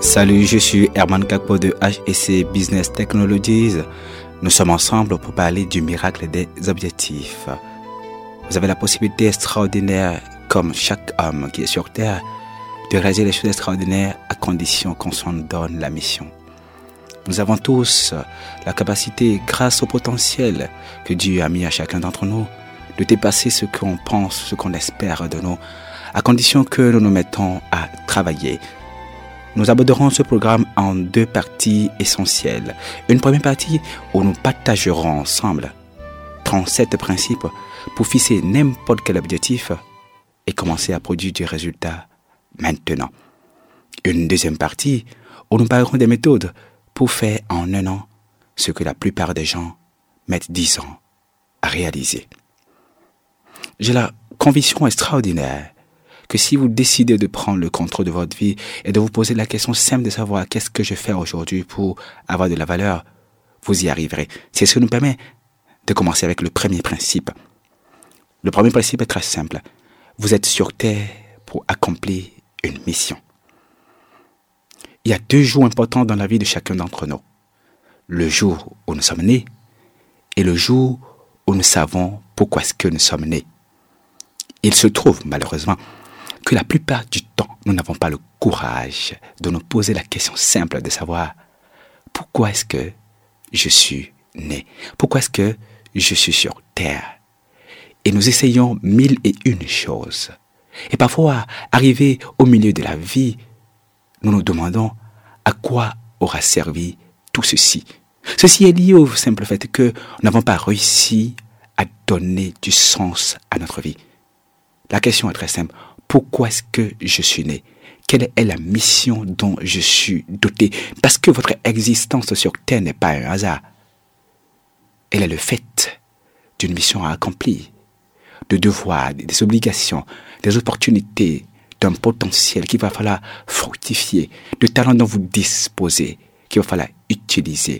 Salut, je suis Herman Kakpo de HEC Business Technologies. Nous sommes ensemble pour parler du miracle des objectifs. Vous avez la possibilité extraordinaire, comme chaque homme qui est sur Terre, de réaliser les choses extraordinaires à condition qu'on s'en donne la mission. Nous avons tous la capacité, grâce au potentiel que Dieu a mis à chacun d'entre nous, de dépasser ce qu'on pense, ce qu'on espère de nous, à condition que nous nous mettons à travailler. Nous aborderons ce programme en 2 parties essentielles. Une première partie où nous partagerons ensemble 37 principes pour fixer n'importe quel objectif et commencer à produire du résultat maintenant. Une deuxième partie où nous parlerons des méthodes pour faire en 1 an ce que la plupart des gens mettent 10 ans à réaliser. J'ai la conviction extraordinaire que si vous décidez de prendre le contrôle de votre vie et de vous poser la question simple de savoir qu'est-ce que je fais aujourd'hui pour avoir de la valeur, vous y arriverez. C'est ce qui nous permet de commencer avec le premier principe. Le premier principe est très simple. Vous êtes sur Terre pour accomplir une mission. Il y a 2 jours importants dans la vie de chacun d'entre nous. Le jour où nous sommes nés et le jour où nous savons pourquoi est-ce que nous sommes nés. Il se trouve malheureusement que la plupart du temps, nous n'avons pas le courage de nous poser la question simple de savoir pourquoi est-ce que je suis né, pourquoi est-ce que je suis sur Terre. Et nous essayons 1001 choses. Et parfois, arrivé au milieu de la vie, nous nous demandons à quoi aura servi tout ceci. Ceci est lié au simple fait que nous n'avons pas réussi à donner du sens à notre vie. La question est très simple. Pourquoi est-ce que je suis né? Quelle est la mission dont je suis doté? Parce que votre existence sur Terre n'est pas un hasard. Elle est le fait d'une mission à accomplir, de devoirs, des obligations, des opportunités, d'un potentiel qu'il va falloir fructifier, de talents dont vous disposez, qu'il va falloir utiliser.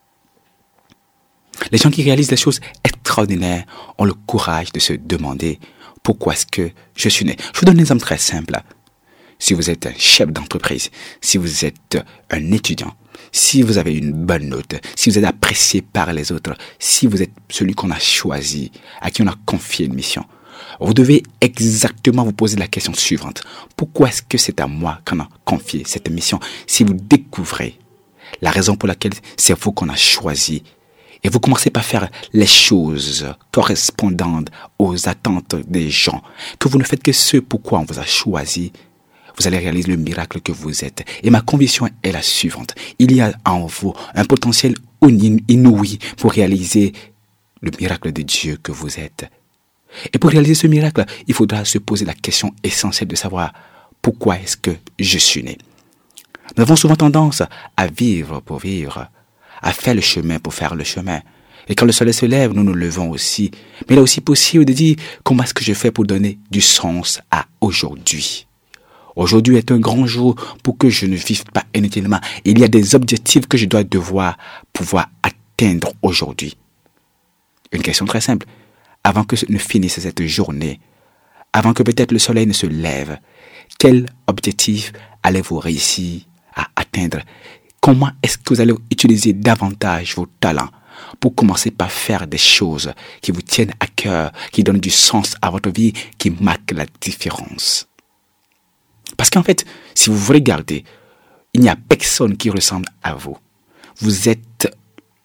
Les gens qui réalisent des choses extraordinaires ont le courage de se demander pourquoi est-ce que je suis né. Je vous donne un exemple très simple. Si vous êtes un chef d'entreprise, si vous êtes un étudiant, si vous avez une bonne note, si vous êtes apprécié par les autres, si vous êtes celui qu'on a choisi, à qui on a confié une mission, vous devez exactement vous poser la question suivante. Pourquoi est-ce que c'est à moi qu'on a confié cette mission? Si vous découvrez la raison pour laquelle c'est vous qu'on a choisi, et vous commencez par faire les choses correspondantes aux attentes des gens, que vous ne faites que ce pourquoi on vous a choisi, vous allez réaliser le miracle que vous êtes. Et ma conviction est la suivante. Il y a en vous un potentiel inouï pour réaliser le miracle de Dieu que vous êtes. Et pour réaliser ce miracle, il faudra se poser la question essentielle de savoir pourquoi est-ce que je suis né. Nous avons souvent tendance à vivre pour vivre, à faire le chemin pour faire le chemin. Et quand le soleil se lève, nous nous levons aussi. Mais il est aussi possible de dire comment est-ce que je fais pour donner du sens à aujourd'hui. Aujourd'hui est un grand jour pour que je ne vive pas inutilement. Il y a des objectifs que je dois pouvoir atteindre aujourd'hui. Une question très simple. Avant que ne finisse cette journée, avant que peut-être le soleil ne se lève, quel objectif allez-vous réussir à atteindre? Comment est-ce que vous allez utiliser davantage vos talents pour commencer par faire des choses qui vous tiennent à cœur, qui donnent du sens à votre vie, qui marquent la différence? Parce qu'en fait, si vous vous regardez, il n'y a personne qui ressemble à vous. Vous êtes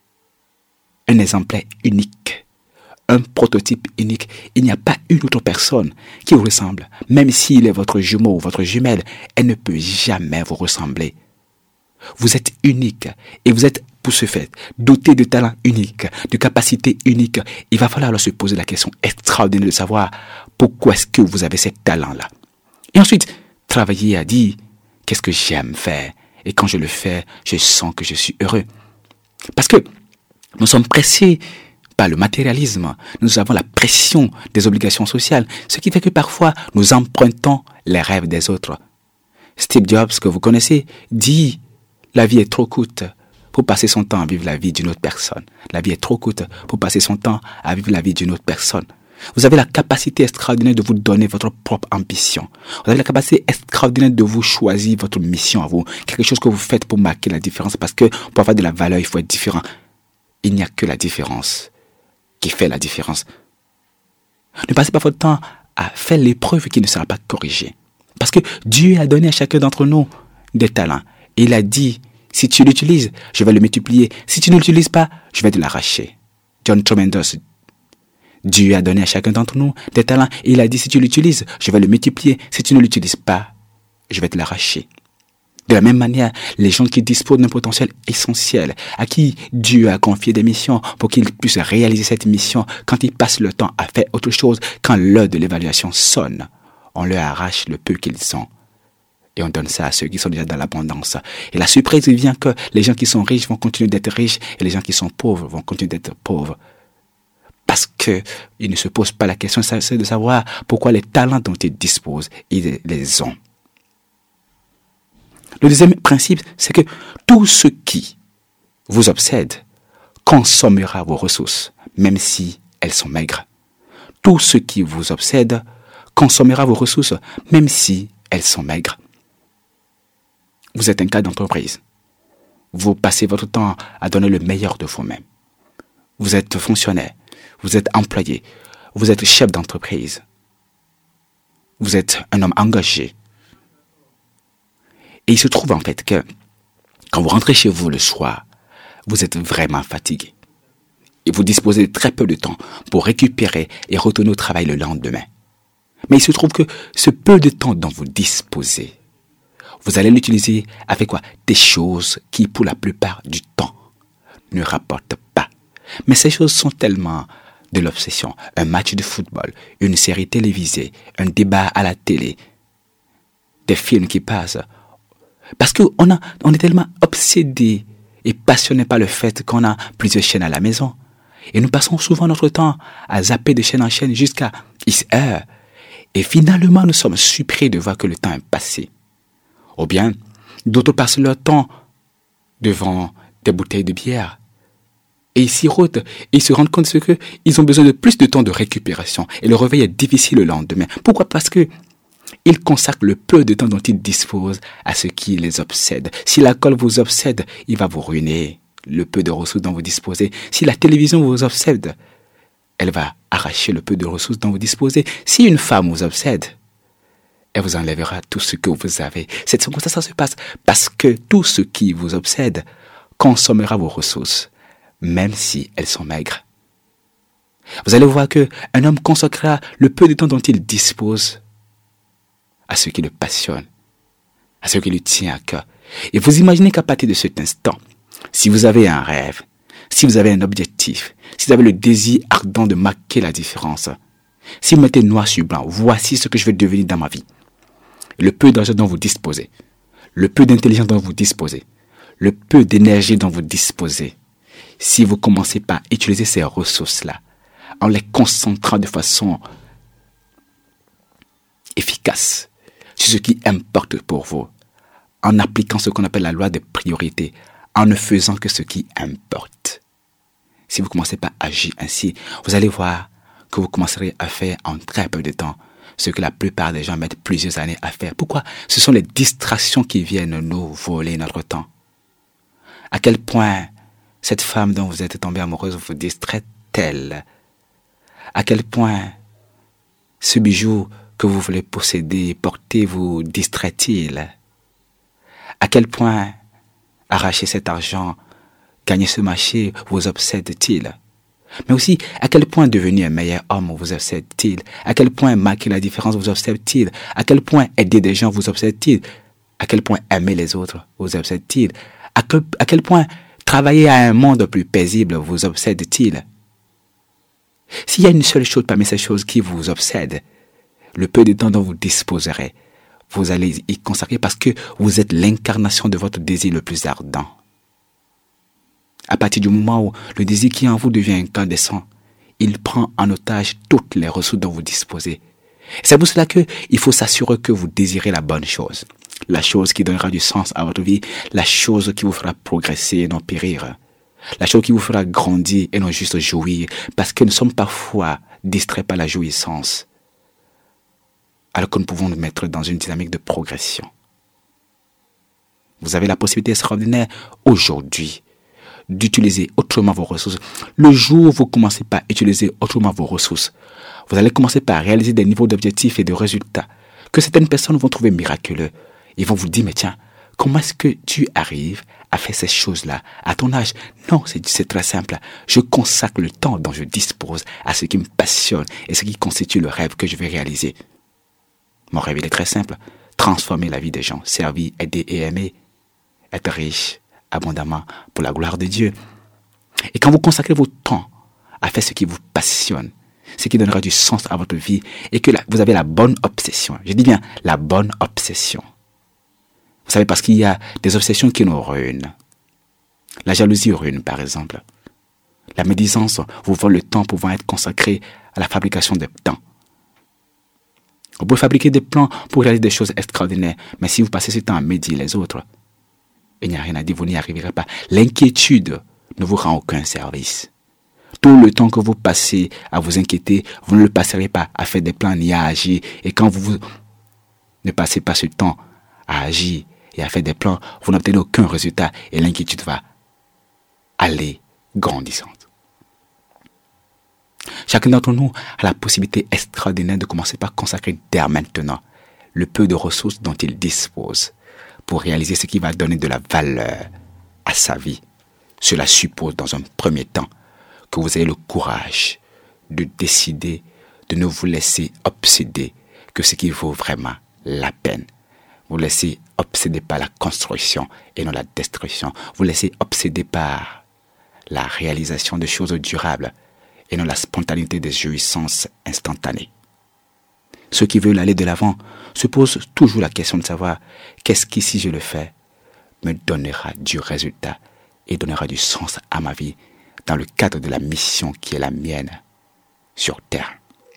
un exemplaire unique, un prototype unique. Il n'y a pas une autre personne qui vous ressemble. Même s'il est votre jumeau ou votre jumelle, elle ne peut jamais vous ressembler. Vous êtes unique et vous êtes, pour ce fait, doté de talents uniques, de capacités uniques. Il va falloir alors se poser la question extraordinaire de savoir pourquoi est-ce que vous avez ces talents-là. Et ensuite, travailler à dire qu'est-ce que j'aime faire. Et quand je le fais, je sens que je suis heureux. Parce que nous sommes pressés par le matérialisme. Nous avons la pression des obligations sociales. Ce qui fait que parfois, nous empruntons les rêves des autres. Steve Jobs, que vous connaissez, dit la vie est trop courte pour passer son temps à vivre la vie d'une autre personne. La vie est trop courte pour passer son temps à vivre la vie d'une autre personne. Vous avez la capacité extraordinaire de vous donner votre propre ambition. Vous avez la capacité extraordinaire de vous choisir votre mission à vous. Quelque chose que vous faites pour marquer la différence. Parce que pour avoir de la valeur, il faut être différent. Il n'y a que la différence qui fait la différence. Ne passez pas votre temps à faire l'épreuve qui ne sera pas corrigée. Parce que Dieu a donné à chacun d'entre nous des talents. Et il a dit, si tu l'utilises, je vais le multiplier. Si tu ne l'utilises pas, je vais te l'arracher. John Tremendous. Dieu a donné à chacun d'entre nous des talents. Et il a dit, si tu l'utilises, je vais le multiplier. Si tu ne l'utilises pas, je vais te l'arracher. De la même manière, les gens qui disposent d'un potentiel essentiel, à qui Dieu a confié des missions pour qu'ils puissent réaliser cette mission, quand ils passent le temps à faire autre chose, quand l'heure de l'évaluation sonne, on leur arrache le peu qu'ils ont. Et on donne ça à ceux qui sont déjà dans l'abondance. Et la surprise vient que les gens qui sont riches vont continuer d'être riches et les gens qui sont pauvres vont continuer d'être pauvres. Parce qu'ils ne se posent pas la question, c'est de savoir pourquoi les talents dont ils disposent, ils les ont. Le deuxième principe, c'est que tout ce qui vous obsède consommera vos ressources, même si elles sont maigres. Tout ce qui vous obsède consommera vos ressources, même si elles sont maigres. Vous êtes un cas d'entreprise. Vous passez votre temps à donner le meilleur de vous-même. Vous êtes fonctionnaire, vous êtes employé, vous êtes chef d'entreprise. Vous êtes un homme engagé. Et il se trouve en fait que quand vous rentrez chez vous le soir, vous êtes vraiment fatigué. Et vous disposez de très peu de temps pour récupérer et retourner au travail le lendemain. Mais il se trouve que ce peu de temps dont vous disposez, vous allez l'utiliser avec quoi? Des choses qui, pour la plupart du temps, ne rapportent pas. Mais ces choses sont tellement de l'obsession. Un match de football, une série télévisée, un débat à la télé, des films qui passent. Parce qu'on est tellement obsédé et passionné par le fait qu'on a plusieurs chaînes à la maison. Et nous passons souvent notre temps à zapper de chaîne en chaîne jusqu'à X heures. Et finalement, nous sommes surpris de voir que le temps est passé. Ou bien, d'autres passent leur temps devant des bouteilles de bière. Et ils sirotent et ils se rendent compte qu'ils ont besoin de plus de temps de récupération. Et le réveil est difficile le lendemain. Pourquoi? Parce que ils consacrent le peu de temps dont ils disposent à ce qui les obsède. Si l'alcool vous obsède, il va vous ruiner le peu de ressources dont vous disposez. Si la télévision vous obsède, elle va arracher le peu de ressources dont vous disposez. Si une femme vous obsède, elle vous enlèvera tout ce que vous avez. C'est comme ça se passe. Parce que tout ce qui vous obsède consommera vos ressources, même si elles sont maigres. Vous allez voir qu'un homme consacrera le peu de temps dont il dispose à ce qui le passionne, à ce qui lui tient à cœur. Et vous imaginez qu'à partir de cet instant, si vous avez un rêve, si vous avez un objectif, si vous avez le désir ardent de marquer la différence, si vous mettez noir sur blanc, voici ce que je vais devenir dans ma vie. Le peu d'argent dont vous disposez, le peu d'intelligence dont vous disposez, le peu d'énergie dont vous disposez, si vous commencez par utiliser ces ressources-là, en les concentrant de façon efficace sur ce qui importe pour vous, en appliquant ce qu'on appelle la loi des priorités, en ne faisant que ce qui importe. Si vous commencez par agir ainsi, vous allez voir que vous commencerez à faire en très peu de temps ce que la plupart des gens mettent plusieurs années à faire. Pourquoi? Ce sont les distractions qui viennent nous voler notre temps. À quel point cette femme dont vous êtes tombée amoureuse vous distrait-elle? À quel point ce bijou que vous voulez posséder, porter, vous distrait-il? À quel point arracher cet argent, gagner ce marché vous obsède-t-il? Mais aussi, à quel point devenir un meilleur homme vous obsède-t-il? À quel point marquer la différence vous obsède-t-il? À quel point aider des gens vous obsède-t-il? À quel point aimer les autres vous obsède-t-il? À quel point travailler à un monde plus paisible vous obsède-t-il? S'il y a une seule chose parmi ces choses qui vous obsède, le peu de temps dont vous disposerez, vous allez y consacrer parce que vous êtes l'incarnation de votre désir le plus ardent. À partir du moment où le désir qui en vous devient incandescent, il prend en otage toutes les ressources dont vous disposez. C'est pour cela qu'il faut s'assurer que vous désirez la bonne chose, la chose qui donnera du sens à votre vie, la chose qui vous fera progresser et non périr, la chose qui vous fera grandir et non juste jouir, parce que nous sommes parfois distrait par la jouissance, alors que nous pouvons nous mettre dans une dynamique de progression. Vous avez la possibilité extraordinaire aujourd'hui d'utiliser autrement vos ressources. Le jour où vous commencez par utiliser autrement vos ressources, vous allez commencer par réaliser des niveaux d'objectifs et de résultats que certaines personnes vont trouver miraculeux. Ils vont vous dire, mais tiens, comment est-ce que tu arrives à faire ces choses-là à ton âge? Non, c'est très simple. Je consacre le temps dont je dispose à ce qui me passionne et ce qui constitue le rêve que je vais réaliser. Mon rêve, il est très simple. Transformer la vie des gens, servir, aider et aimer. Être riche abondamment pour la gloire de Dieu. Et quand vous consacrez votre temps à faire ce qui vous passionne, ce qui donnera du sens à votre vie, et que vous avez la bonne obsession, je dis bien la bonne obsession. Vous savez, parce qu'il y a des obsessions qui nous ruinent. La jalousie ruine, par exemple. La médisance vous vole le temps pouvant être consacré à la fabrication des plans. Vous pouvez fabriquer des plans pour réaliser des choses extraordinaires, mais si vous passez ce temps à médire les autres, il n'y a rien à dire, vous n'y arriverez pas. L'inquiétude ne vous rend aucun service. Tout le temps que vous passez à vous inquiéter, vous ne le passerez pas à faire des plans ni à agir. Et quand vous ne passez pas ce temps à agir et à faire des plans, vous n'obtenez aucun résultat et l'inquiétude va aller grandissante. Chacun d'entre nous a la possibilité extraordinaire de commencer par consacrer dès maintenant le peu de ressources dont il dispose pour réaliser ce qui va donner de la valeur à sa vie. Cela suppose dans un premier temps que vous ayez le courage de décider de ne vous laisser obséder que ce qui vaut vraiment la peine. Vous laissez obséder par la construction et non la destruction. Vous laissez obséder par la réalisation de choses durables et non la spontanéité des jouissances instantanées. Ceux qui veulent aller de l'avant se posent toujours la question de savoir qu'est-ce qui, si je le fais, me donnera du résultat et donnera du sens à ma vie dans le cadre de la mission qui est la mienne sur Terre.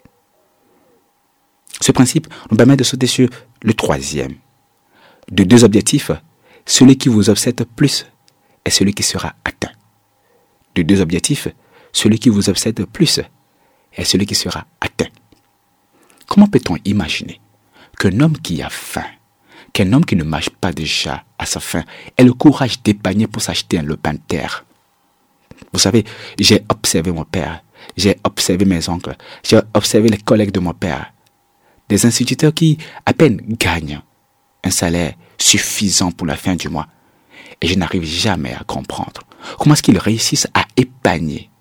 Ce principe nous permet de sauter sur le troisième. De deux objectifs, celui qui vous obsède plus est celui qui sera atteint. De deux objectifs, celui qui vous obsède plus est celui qui sera atteint. Comment peut-on imaginer qu'un homme qui a faim, qu'un homme qui ne marche pas déjà à sa faim, ait le courage d'épargner pour s'acheter un lopin de terre? Vous savez, j'ai observé mon père, j'ai observé mes oncles, j'ai observé les collègues de mon père, des instituteurs qui à peine gagnent un salaire suffisant pour la fin du mois. Et je n'arrive jamais à comprendre comment est-ce qu'ils réussissent à épargner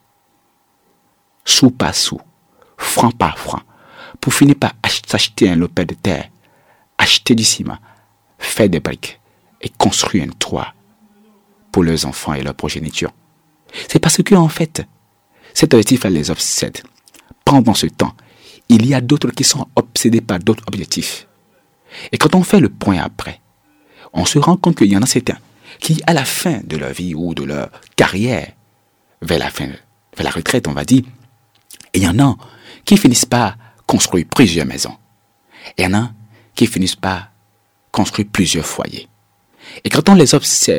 sou par sou, franc par franc, pour finir par s'acheter un lopin de terre, acheter du ciment, faire des briques et construire un toit pour leurs enfants et leur progéniture. C'est parce que, en fait, cet objectif-là les obsède. Pendant ce temps, il y a d'autres qui sont obsédés par d'autres objectifs. Et quand on fait le point après, on se rend compte qu'il y en a certains qui, à la fin de leur vie ou de leur carrière, vers la retraite, on va dire, il y en a qui finissent par construire plusieurs maisons. Il y en a qui finissent par construire plusieurs foyers. Et quand on les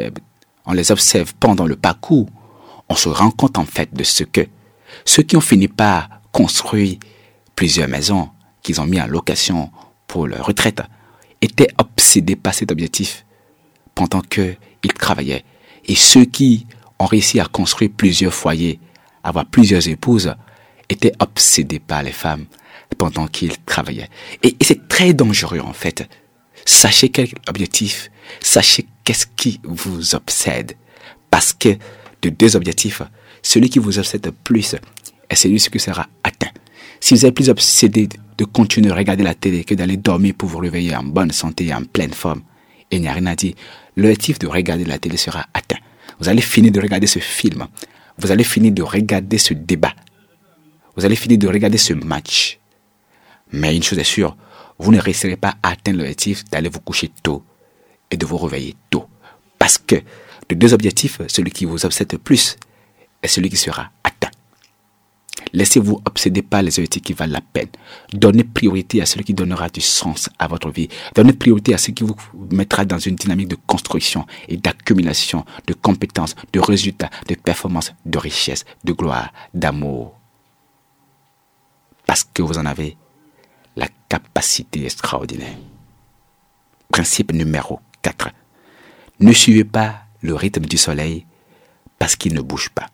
observe pendant le parcours, on se rend compte en fait de ce que ceux qui ont fini par construire plusieurs maisons qu'ils ont mis en location pour leur retraite étaient obsédés par cet objectif pendant qu'ils travaillaient. Et ceux qui ont réussi à construire plusieurs foyers, avoir plusieurs épouses, étaient obsédés par les femmes pendant qu'ils travaillaient. Et c'est très dangereux en fait. Sachez quel objectif, sachez qu'est-ce qui vous obsède. Parce que de deux objectifs, celui qui vous obsède plus est celui qui sera atteint. Si vous êtes plus obsédé de continuer à regarder la télé que d'aller dormir pour vous réveiller en bonne santé et en pleine forme, il n'y a rien à dire. L'objectif de regarder la télé sera atteint. Vous allez finir de regarder ce film. Vous allez finir de regarder ce débat. Vous allez finir de regarder ce match. Mais une chose est sûre, vous ne réussirez pas à atteindre l'objectif d'aller vous coucher tôt et de vous réveiller tôt. Parce que de deux objectifs, celui qui vous obsède plus est celui qui sera atteint. Laissez-vous obséder par les objectifs qui valent la peine. Donnez priorité à celui qui donnera du sens à votre vie. Donnez priorité à ce qui vous mettra dans une dynamique de construction et d'accumulation de compétences, de résultats, de performances, de richesse, de gloire, d'amour. parce que vous en avez la capacité extraordinaire. Principe numéro 4. Ne suivez pas le rythme du soleil parce qu'il ne bouge pas.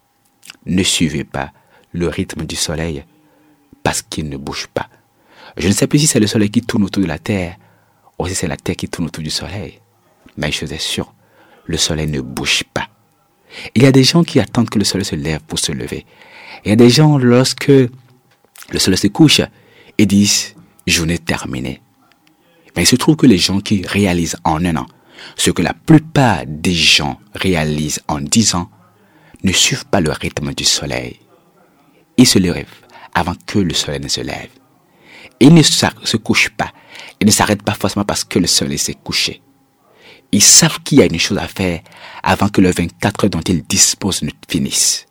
Ne suivez pas le rythme du soleil parce qu'il ne bouge pas. Je ne sais plus si c'est le soleil qui tourne autour de la terre ou si c'est la terre qui tourne autour du soleil. Mais je suis sûr, le soleil ne bouge pas. Il y a des gens qui attendent que le soleil se lève pour se lever. Il y a des gens, lorsque le soleil se couche, ils disent « journée terminée ». Mais il se trouve que les gens qui réalisent en un an ce que la plupart des gens réalisent en 10 ans ne suivent pas le rythme du soleil. Ils se lèvent avant que le soleil ne se lève. Ils ne se couchent pas. Ils ne s'arrêtent pas forcément parce que le soleil s'est couché. Ils savent qu'il y a une chose à faire avant que les 24 heures dont ils disposent ne finissent.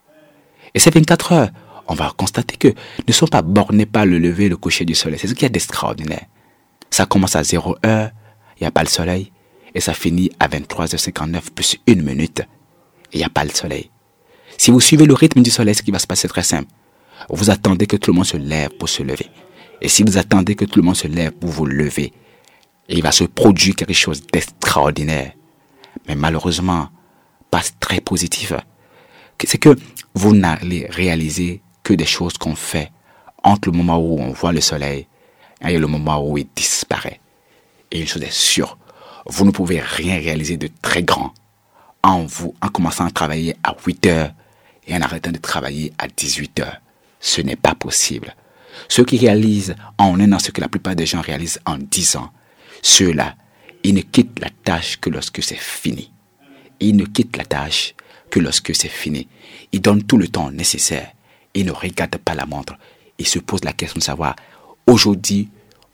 Et ces 24 heures, on va constater que ne sont pas bornées par le lever et le coucher du soleil. C'est ce qu'il y a d'extraordinaire. Ça commence à 0 heure, il n'y a pas le soleil, et ça finit à 23h59 plus 1 minute, et il n'y a pas le soleil. Si vous suivez le rythme du soleil, ce qui va se passer, c'est très simple. Vous attendez que tout le monde se lève pour se lever. Et si vous attendez que tout le monde se lève pour vous lever, il va se produire quelque chose d'extraordinaire. Mais malheureusement, pas très positif. C'est que vous n'allez réaliser que des choses qu'on fait entre le moment où on voit le soleil et le moment où il disparaît. Et une chose est sûre, vous ne pouvez rien réaliser de très grand en commençant à travailler à 8 heures et en arrêtant de travailler à 18 heures. Ce n'est pas possible. Ceux qui réalisent en un an ce que la plupart des gens réalisent en 10 ans, ceux-là, ils ne quittent la tâche que lorsque c'est fini. Ils ne quittent la tâche que lorsque c'est fini. Ils donnent tout le temps nécessaire. Ils ne regardent pas la montre. Ils se posent la question de savoir, aujourd'hui,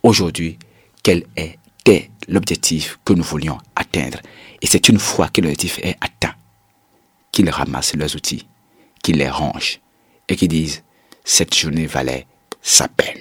quel était l'objectif que nous voulions atteindre. Et c'est une fois que l'objectif est atteint, qu'ils ramassent leurs outils, qu'ils les rangent et qu'ils disent, cette journée valait sa peine.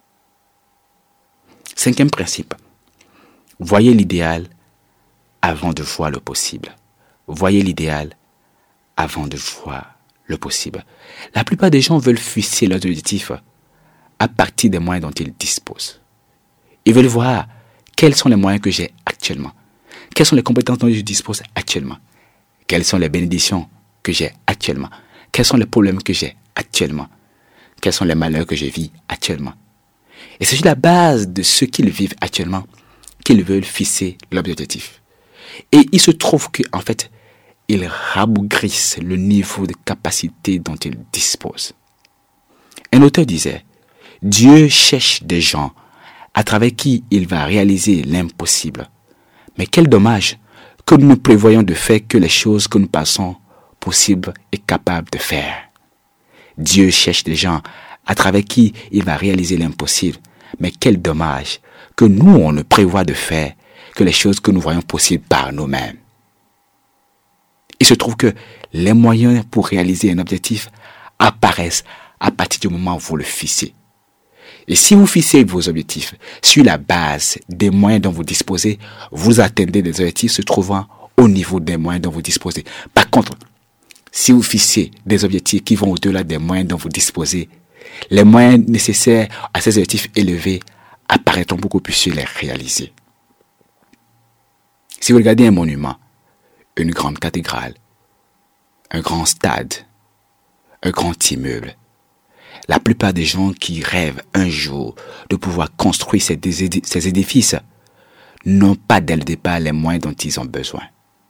5e principe. Voyez l'idéal avant de voir le possible. Voyez l'idéal avant de voir le possible. La plupart des gens veulent fixer leurs objectifs à partir des moyens dont ils disposent. Ils veulent voir quels sont les moyens que j'ai actuellement. Quelles sont les compétences dont je dispose actuellement. Quelles sont les bénédictions que j'ai actuellement. Quels sont les problèmes que j'ai actuellement. Quels sont les malheurs que je vis actuellement. Et c'est sur la base de ce qu'ils vivent actuellement qu'ils veulent fixer l'objectif. Et il se trouve qu'en fait, ils rabougrissent le niveau de capacité dont ils disposent. Un auteur disait, Dieu cherche des gens à travers qui il va réaliser l'impossible. Mais quel dommage que nous ne prévoyons de faire que les choses que nous pensons possibles et capables de faire. Dieu cherche des gens à travers qui il va réaliser l'impossible. Mais quel dommage que nous, on ne prévoit de faire que les choses que nous voyons possibles par nous-mêmes. Il se trouve que les moyens pour réaliser un objectif apparaissent à partir du moment où vous le fixez. Et si vous fixez vos objectifs sur la base des moyens dont vous disposez, vous atteindrez des objectifs se trouvant au niveau des moyens dont vous disposez. Par contre, si vous fixez des objectifs qui vont au-delà des moyens dont vous disposez, les moyens nécessaires à ces objectifs élevés apparaîtront beaucoup plus sur les réaliser. Si vous regardez un monument, une grande cathédrale, un grand stade, un grand immeuble, la plupart des gens qui rêvent un jour de pouvoir construire ces édifices n'ont pas dès le départ les moyens dont ils ont besoin.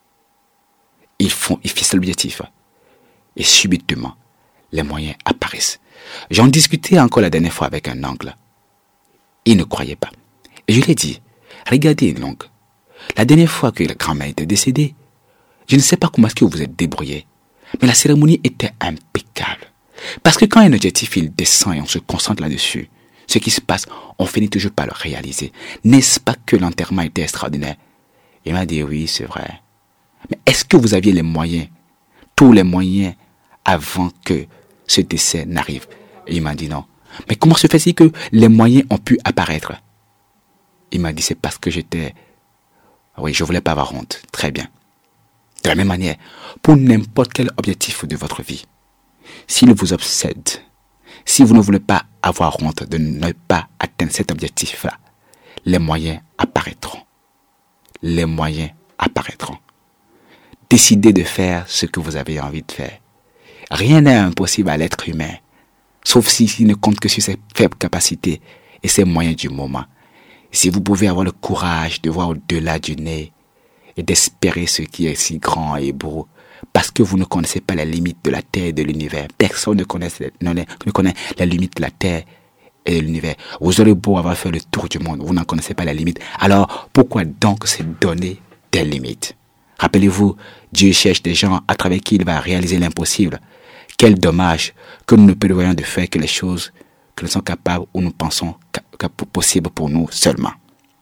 Ils fixent l'objectif et subitement, les moyens apparaissent. J'en discutais encore la dernière fois avec un oncle. Il ne croyait pas. Et je lui ai dit, regardez l'oncle, la dernière fois que la grand-mère était décédée, je ne sais pas comment est-ce que vous vous êtes débrouillé, mais la cérémonie était impeccable. Parce que quand un objectif il descend et on se concentre là-dessus, ce qui se passe, on finit toujours par le réaliser. N'est-ce pas que l'enterrement était extraordinaire? Il m'a dit oui, c'est vrai. Mais est-ce que vous aviez les moyens, tous les moyens, avant que ce décès n'arrive? Et il m'a dit non. Mais comment se fait-il que les moyens ont pu apparaître? Il m'a dit c'est parce que oui, je voulais pas avoir honte. Très bien. De la même manière, pour n'importe quel objectif de votre vie, s'il vous obsède, Si vous ne voulez pas avoir honte de ne pas atteindre cet objectif-là, les moyens apparaîtront. Les moyens apparaîtront. Décidez de faire ce que vous avez envie de faire. Rien n'est impossible à l'être humain, sauf s'il ne compte que sur ses faibles capacités et ses moyens du moment. Si vous pouvez avoir le courage de voir au-delà du nez et d'espérer ce qui est si grand et beau, parce que vous ne connaissez pas les limites de la Terre et de l'univers. Personne ne connaît les limites de la Terre et de l'univers. Vous aurez beau avoir fait le tour du monde, vous n'en connaissez pas les limites. Alors, pourquoi donc se donner des limites? Rappelez-vous, Dieu cherche des gens à travers qui il va réaliser l'impossible. Quel dommage que nous ne prévoyons de faire que les choses que nous sommes capables ou nous pensons possibles pour nous seulement.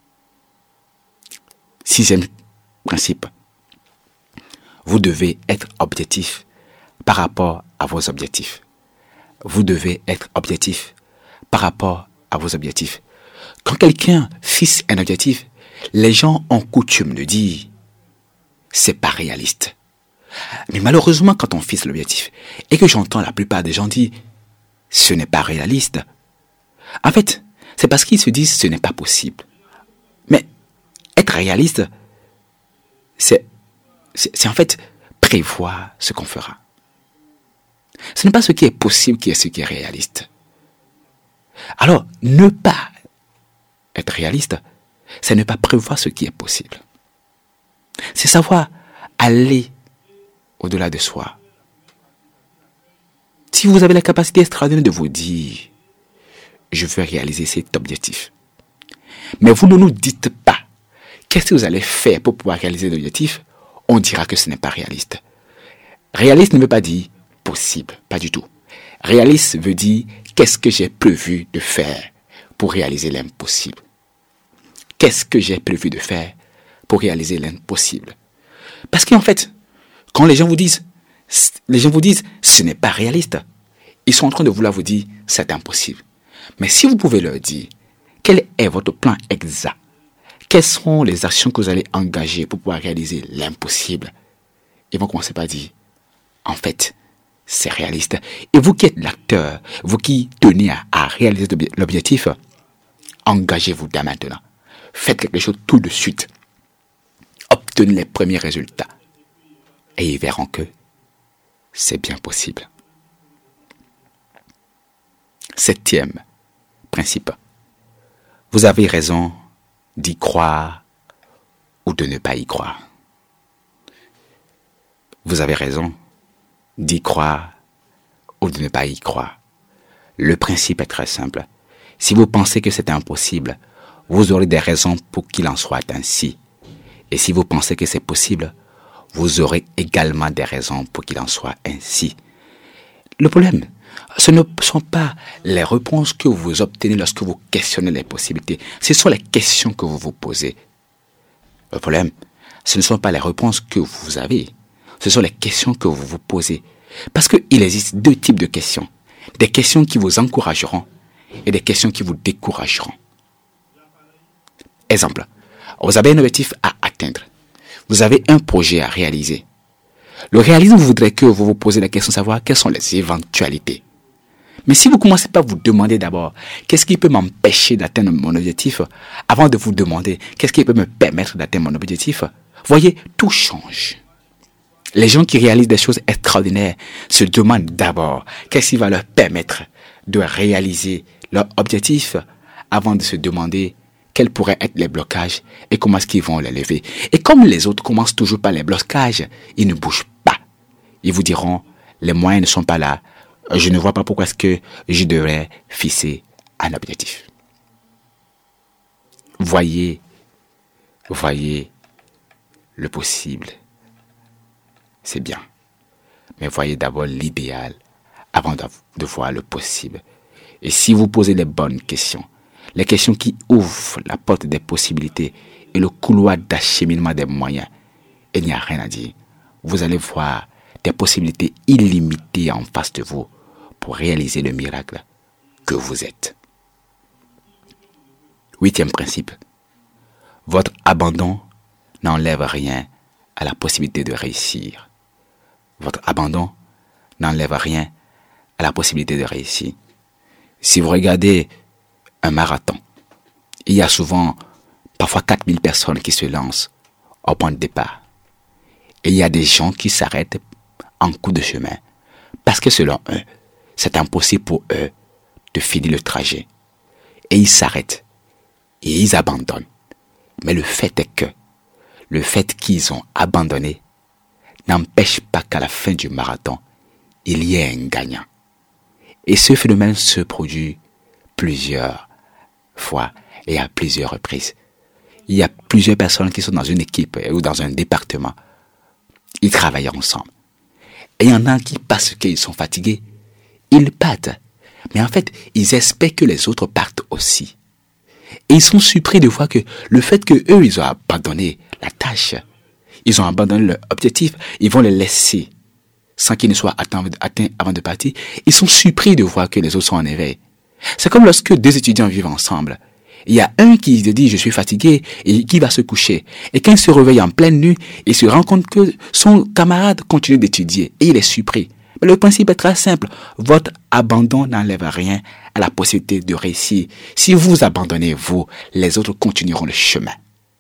6e principe. Vous devez être objectif par rapport à vos objectifs. Vous devez être objectif par rapport à vos objectifs. Quand quelqu'un fixe un objectif, les gens ont coutume de dire « c'est pas réaliste ». Mais malheureusement, quand on fixe l'objectif et que j'entends la plupart des gens dire « ce n'est pas réaliste », en fait, c'est parce qu'ils se disent « ce n'est pas possible ». Mais être réaliste, c'est en fait prévoir ce qu'on fera. Ce n'est pas ce qui est possible qui est ce qui est réaliste. Alors, ne pas être réaliste, c'est ne pas prévoir ce qui est possible. C'est savoir aller au-delà de soi. Si vous avez la capacité extraordinaire de vous dire « je veux réaliser cet objectif », mais vous ne nous dites pas qu'est-ce que vous allez faire pour pouvoir réaliser l'objectif, on dira que ce n'est pas réaliste. Réaliste ne veut pas dire possible, pas du tout. Réaliste veut dire qu'est-ce que j'ai prévu de faire pour réaliser l'impossible. Qu'est-ce que j'ai prévu de faire pour réaliser l'impossible? Parce qu'en fait, quand les gens vous disent ce n'est pas réaliste, ils sont en train de vouloir vous dire c'est impossible. Mais si vous pouvez leur dire quel est votre plan exact, quelles sont les actions que vous allez engager pour pouvoir réaliser l'impossible, ils vont commencer par dire en fait, c'est réaliste. Et vous qui êtes l'acteur, vous qui tenez à réaliser l'objectif, engagez-vous dès maintenant. Faites quelque chose tout de suite. Obtenez les premiers résultats. Et ils verront que c'est bien possible. 7e principe. Vous avez raison d'y croire ou de ne pas y croire. Vous avez raison d'y croire ou de ne pas y croire. Le principe est très simple. Si vous pensez que c'est impossible, vous aurez des raisons pour qu'il en soit ainsi. Et si vous pensez que c'est possible, vous aurez également des raisons pour qu'il en soit ainsi. Le problème, ce ne sont pas les réponses que vous obtenez lorsque vous questionnez les possibilités. Ce sont les questions que vous vous posez. Le problème, ce ne sont pas les réponses que vous avez. Ce sont les questions que vous vous posez. Parce qu'il existe deux types de questions. Des questions qui vous encourageront et des questions qui vous décourageront. Exemple, vous avez un objectif à atteindre. Vous avez un projet à réaliser. Le réalisme voudrait que vous vous posez la question de savoir quelles sont les éventualités. Mais si vous commencez par vous demander d'abord qu'est-ce qui peut m'empêcher d'atteindre mon objectif, avant de vous demander qu'est-ce qui peut me permettre d'atteindre mon objectif, voyez, tout change. Les gens qui réalisent des choses extraordinaires se demandent d'abord qu'est-ce qui va leur permettre de réaliser leur objectif avant de se demander quels pourraient être les blocages et comment est-ce qu'ils vont les lever. Et comme les autres commencent toujours par les blocages, ils ne bougent pas. Ils vous diront, les moyens ne sont pas là, je ne vois pas pourquoi est-ce que je devrais fixer un objectif. Voyez le possible. C'est bien. Mais voyez d'abord l'idéal avant de voir le possible. Et si vous posez les bonnes questions, les questions qui ouvrent la porte des possibilités et le couloir d'acheminement des moyens, il n'y a rien à dire. Vous allez voir des possibilités illimitées en face de vous pour réaliser le miracle que vous êtes. 8e principe. Votre abandon n'enlève rien à la possibilité de réussir. Votre abandon n'enlève rien à la possibilité de réussir. Si vous regardez un marathon, il y a souvent, parfois 4000 personnes qui se lancent au point de départ. Et il y a des gens qui s'arrêtent en cours de chemin parce que selon eux, c'est impossible pour eux de finir le trajet. Et ils s'arrêtent et ils abandonnent. Mais le fait qu'ils ont abandonné n'empêche pas qu'à la fin du marathon, il y ait un gagnant. Et ce phénomène se produit plusieurs fois et à plusieurs reprises. Il y a plusieurs personnes qui sont dans une équipe ou dans un département. Ils travaillent ensemble. Et il y en a qui, parce qu'ils sont fatigués, ils partent. Mais en fait, ils espèrent que les autres partent aussi. Et ils sont surpris de voir que le fait qu'eux, ils ont abandonné la tâche, ils ont abandonné leur objectif, ils vont les laisser sans qu'ils ne soient atteints avant de partir. Ils sont surpris de voir que les autres sont en éveil. C'est comme lorsque deux étudiants vivent ensemble. Il y a un qui se dit « je suis fatigué » et qui va se coucher. Et quand il se réveille en pleine nuit, il se rend compte que son camarade continue d'étudier et il est surpris. Mais le principe est très simple. Votre abandon n'enlève rien à la possibilité de réussir. Si vous abandonnez, vous, les autres continueront le chemin.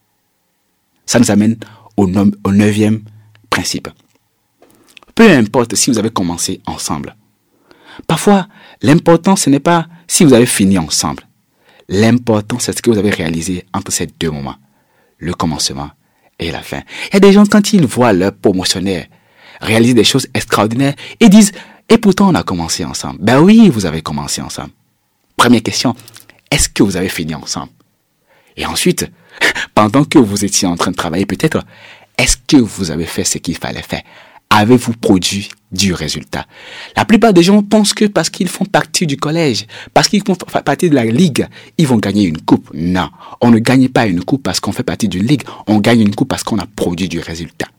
Ça nous amène au 9e principe. Peu importe si vous avez commencé ensemble. Parfois, l'important, ce n'est pas si vous avez fini ensemble. L'important, c'est ce que vous avez réalisé entre ces deux moments. Le commencement et la fin. Il y a des gens, quand ils voient leur promotionnaire réaliser des choses extraordinaires, ils disent « Et pourtant, on a commencé ensemble. » Ben oui, vous avez commencé ensemble. Première question, est-ce que vous avez fini ensemble? Et ensuite, pendant que vous étiez en train de travailler, peut-être, est-ce que vous avez fait ce qu'il fallait faire? Avez-vous produit du résultat? La plupart des gens pensent que parce qu'ils font partie du collège, parce qu'ils font partie de la ligue, ils vont gagner une coupe. Non, on ne gagne pas une coupe parce qu'on fait partie d'une ligue. On gagne une coupe parce qu'on a produit du résultat.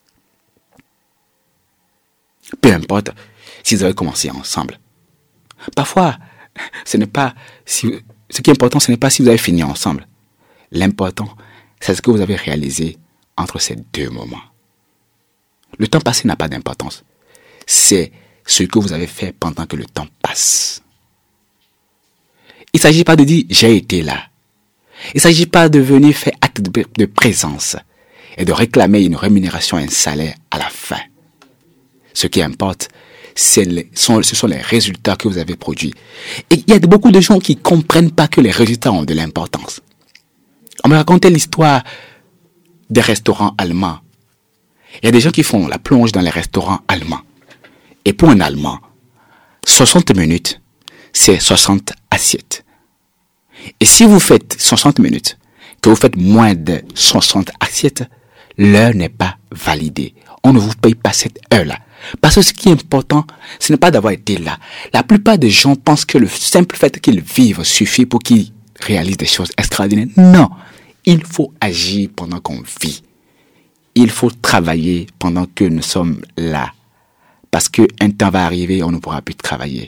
Peu importe si vous avez commencé ensemble. Parfois, ce qui est important, ce n'est pas si vous avez fini ensemble. L'important, c'est ce que vous avez réalisé entre ces deux moments. Le temps passé n'a pas d'importance. C'est ce que vous avez fait pendant que le temps passe. Il ne s'agit pas de dire « j'ai été là ». Il ne s'agit pas de venir faire acte de présence et de réclamer une rémunération, un salaire à la fin. Ce qui importe, ce sont les résultats que vous avez produits. Et il y a beaucoup de gens qui ne comprennent pas que les résultats ont de l'importance. On me racontait l'histoire des restaurants allemands. Il y a des gens qui font la plonge dans les restaurants allemands. Et pour un Allemand, 60 minutes, c'est 60 assiettes. Et si vous faites 60 minutes, que vous faites moins de 60 assiettes, l'heure n'est pas validée. On ne vous paye pas cette heure-là. Parce que ce qui est important, ce n'est pas d'avoir été là. La plupart des gens pensent que le simple fait qu'ils vivent suffit pour qu'ils réalisent des choses extraordinaires. Non, il faut agir pendant qu'on vit. Il faut travailler pendant que nous sommes là. Parce qu'un temps va arriver, on ne pourra plus travailler.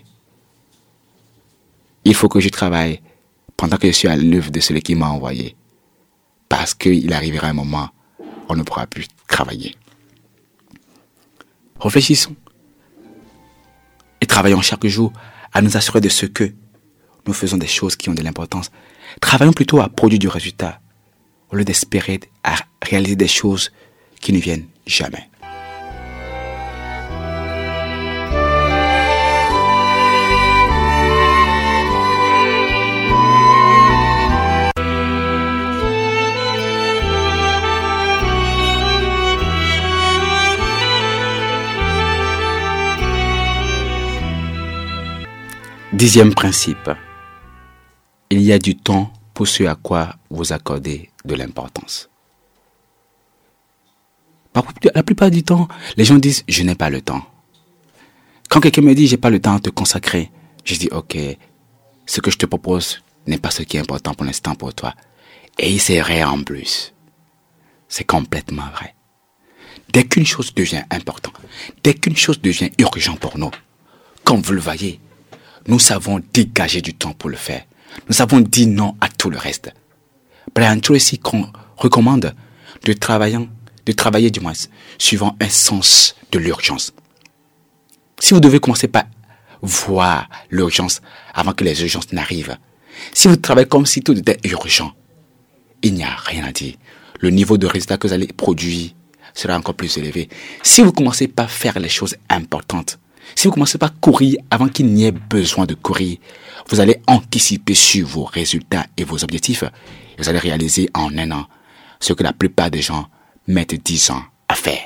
Il faut que je travaille pendant que je suis à l'œuvre de celui qui m'a envoyé. Parce qu'il arrivera un moment, on ne pourra plus travailler. Réfléchissons. Et travaillons chaque jour à nous assurer de ce que nous faisons des choses qui ont de l'importance. Travaillons plutôt à produire du résultat, au lieu d'espérer à réaliser des choses qui ne viennent jamais. Dixième principe. Il y a du temps pour ce à quoi vous accordez de l'importance. La plupart du temps, les gens disent « je n'ai pas le temps ». Quand quelqu'un me dit « j'ai pas le temps à te consacrer », je dis « ok, ce que je te propose n'est pas ce qui est important pour l'instant pour toi ». Et c'est vrai en plus. C'est complètement vrai. Dès qu'une chose devient importante, dès qu'une chose devient urgente pour nous, comme vous le voyez, nous savons dégager du temps pour le faire. Nous savons dire non à tout le reste. Brian Tracy recommande de travailler du moins, suivant un sens de l'urgence. Si vous devez commencer par voir l'urgence avant que les urgences n'arrivent. Si vous travaillez comme si tout était urgent, il n'y a rien à dire. Le niveau de résultat que vous allez produire sera encore plus élevé. Si vous commencez par faire les choses importantes, si vous commencez par courir avant qu'il n'y ait besoin de courir, vous allez anticiper sur vos résultats et vos objectifs. Et vous allez réaliser en un an ce que la plupart des gens mettent 10 ans à faire.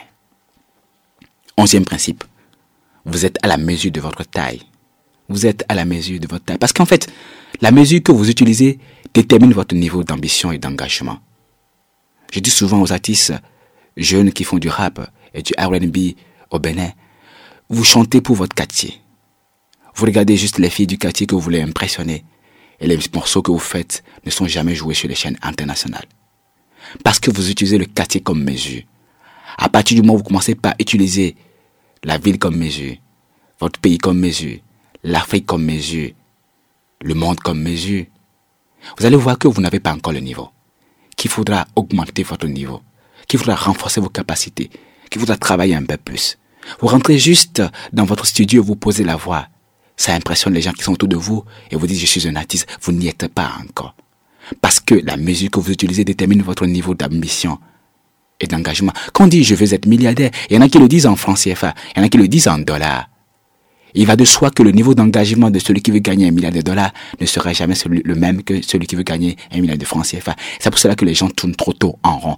11e principe. Vous êtes à la mesure de votre taille. Vous êtes à la mesure de votre taille. Parce qu'en fait, la mesure que vous utilisez détermine votre niveau d'ambition et d'engagement. Je dis souvent aux artistes jeunes qui font du rap et du R&B au Bénin, vous chantez pour votre quartier. Vous regardez juste les filles du quartier que vous voulez impressionner et les morceaux que vous faites ne sont jamais joués sur les chaînes internationales. Parce que vous utilisez le quartier comme mesure. À partir du moment où vous commencez par utiliser la ville comme mesure, votre pays comme mesure, l'Afrique comme mesure, le monde comme mesure, vous allez voir que vous n'avez pas encore le niveau, qu'il faudra augmenter votre niveau, qu'il faudra renforcer vos capacités, qu'il faudra travailler un peu plus. Vous rentrez juste dans votre studio, vous posez la voix, ça impressionne les gens qui sont autour de vous et vous dites je suis un artiste, vous n'y êtes pas encore. Parce que la mesure que vous utilisez détermine votre niveau d'ambition et d'engagement. Quand on dit je veux être milliardaire, il y en a qui le disent en francs CFA, il y en a qui le disent en dollars. Il va de soi que le niveau d'engagement de celui qui veut gagner 1 milliard de dollars ne sera jamais le même que celui qui veut gagner 1 milliard de francs CFA. C'est pour cela que les gens tournent trop tôt en rond.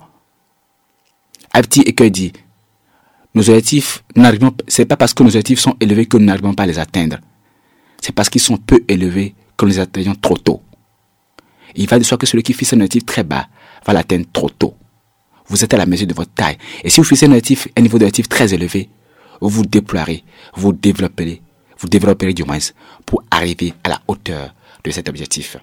Abdi Eker dit, nos objectifs c'est pas parce que nos objectifs sont élevés que nous n'arrivons pas à les atteindre. C'est parce qu'ils sont peu élevés que nous les atteignons trop tôt. Il va de soi que celui qui fixe un objectif très bas va l'atteindre trop tôt. Vous êtes à la mesure de votre taille. Et si vous fixez un niveau d'objectif très élevé, vous vous déploierez, vous développerez du moins pour arriver à la hauteur de cet objectif.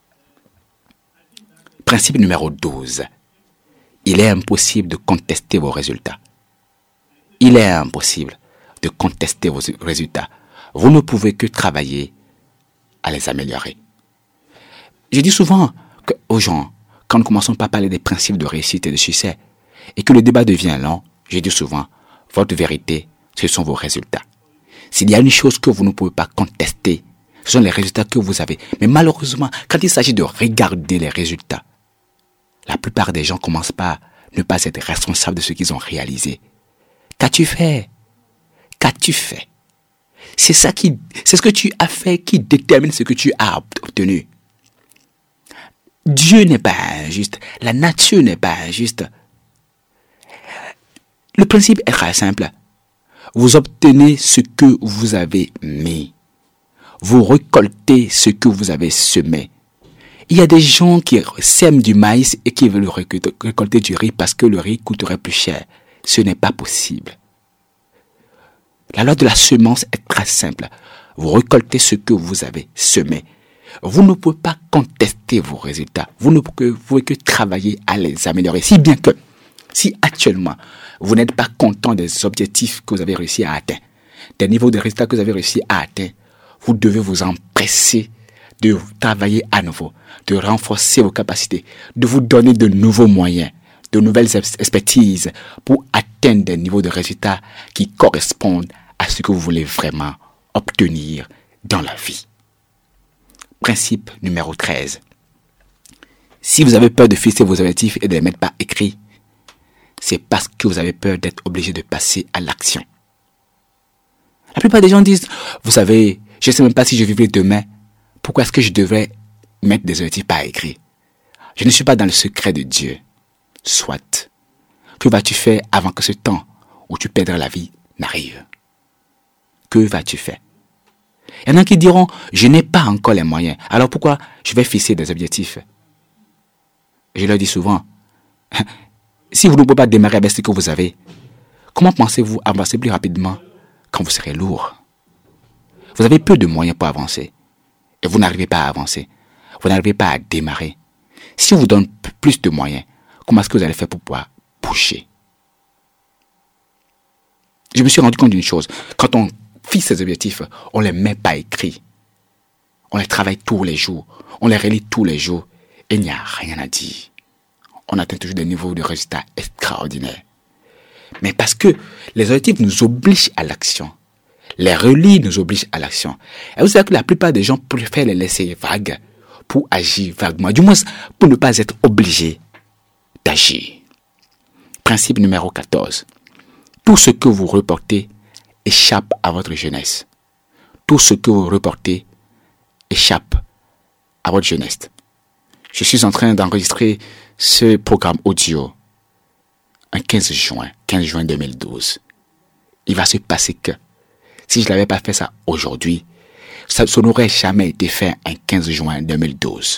Principe numéro 12. Il est impossible de contester vos résultats. Il est impossible de contester vos résultats. Vous ne pouvez que travailler à les améliorer. Je dis souvent aux gens, quand nous commençons par parler des principes de réussite et de succès, et que le débat devient long, je dis souvent, votre vérité, ce sont vos résultats. S'il y a une chose que vous ne pouvez pas contester, ce sont les résultats que vous avez. Mais malheureusement, quand il s'agit de regarder les résultats, la plupart des gens commencent par ne pas être responsables de ce qu'ils ont réalisé. Qu'as-tu fait? Qu'as-tu fait? C'est ce que tu as fait qui détermine ce que tu as obtenu. Dieu n'est pas injuste. La nature n'est pas injuste. Le principe est très simple. Vous obtenez ce que vous avez mis. Vous récoltez ce que vous avez semé. Il y a des gens qui sèment du maïs et qui veulent récolter du riz parce que le riz coûterait plus cher. Ce n'est pas possible. La loi de la semence est très simple. Vous récoltez ce que vous avez semé. Vous ne pouvez pas contester vos résultats. Vous ne pouvez que travailler à les améliorer. Si bien que, si actuellement, vous n'êtes pas content des objectifs que vous avez réussi à atteindre, des niveaux de résultats que vous avez réussi à atteindre, vous devez vous empresser de travailler à nouveau, de renforcer vos capacités, de vous donner de nouveaux moyens, de nouvelles expertises pour atteindre des niveaux de résultats qui correspondent à ce que vous voulez vraiment obtenir dans la vie. Principe numéro 13. Si vous avez peur de fixer vos objectifs et de les mettre par écrit, c'est parce que vous avez peur d'être obligé de passer à l'action. La plupart des gens disent, vous savez, je ne sais même pas si je vivrai demain. Pourquoi est-ce que je devrais mettre des objectifs par écrit? Je ne suis pas dans le secret de Dieu. Soit. Que vas-tu faire avant que ce temps où tu perdras la vie n'arrive? Que vas-tu faire? Il y en a qui diront, je n'ai pas encore les moyens. Alors pourquoi je vais fixer des objectifs? Je leur dis souvent, si vous ne pouvez pas démarrer avec ce que vous avez, comment pensez-vous avancer plus rapidement quand vous serez lourd? Vous avez peu de moyens pour avancer. Et vous n'arrivez pas à avancer. Vous n'arrivez pas à démarrer. Si on vous donne plus de moyens, comment est-ce que vous allez faire pour pouvoir bouger? Je me suis rendu compte d'une chose. Quand on fixe ses objectifs, on ne les met pas écrits. On les travaille tous les jours. On les relit tous les jours. Et il n'y a rien à dire. On atteint toujours des niveaux de résultats extraordinaires. Mais parce que les objectifs nous obligent à l'action. Les relis nous obligent à l'action. Et vous savez que la plupart des gens préfèrent les laisser vagues pour agir vaguement, du moins pour ne pas être obligés d'agir. Principe numéro 14. Tout ce que vous reportez échappe à votre jeunesse. Tout ce que vous reportez échappe à votre jeunesse. Je suis en train d'enregistrer ce programme audio un 15 juin 2012. Il va se passer que si je n'avais pas fait ça aujourd'hui, ça n'aurait jamais été fait un 15 juin 2012.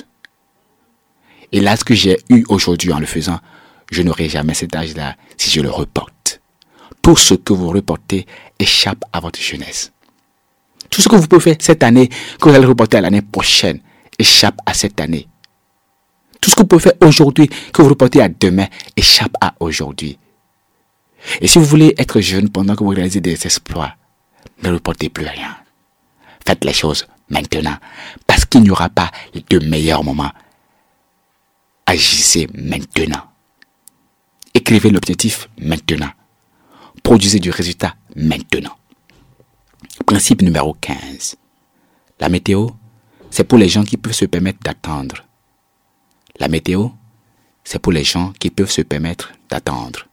Et là, ce que j'ai eu aujourd'hui en le faisant, je n'aurai jamais cet âge-là si je le reporte. Tout ce que vous reportez échappe à votre jeunesse. Tout ce que vous pouvez faire cette année, que vous allez reporter à l'année prochaine, échappe à cette année. Tout ce que vous pouvez faire aujourd'hui, que vous reportez à demain, échappe à aujourd'hui. Et si vous voulez être jeune pendant que vous réalisez des exploits, ne reportez plus rien. Faites les choses maintenant, parce qu'il n'y aura pas de meilleurs moments. Agissez maintenant. Écrivez l'objectif maintenant. Produisez du résultat maintenant. Principe numéro 15. La météo, c'est pour les gens qui peuvent se permettre d'attendre. La météo, c'est pour les gens qui peuvent se permettre d'attendre.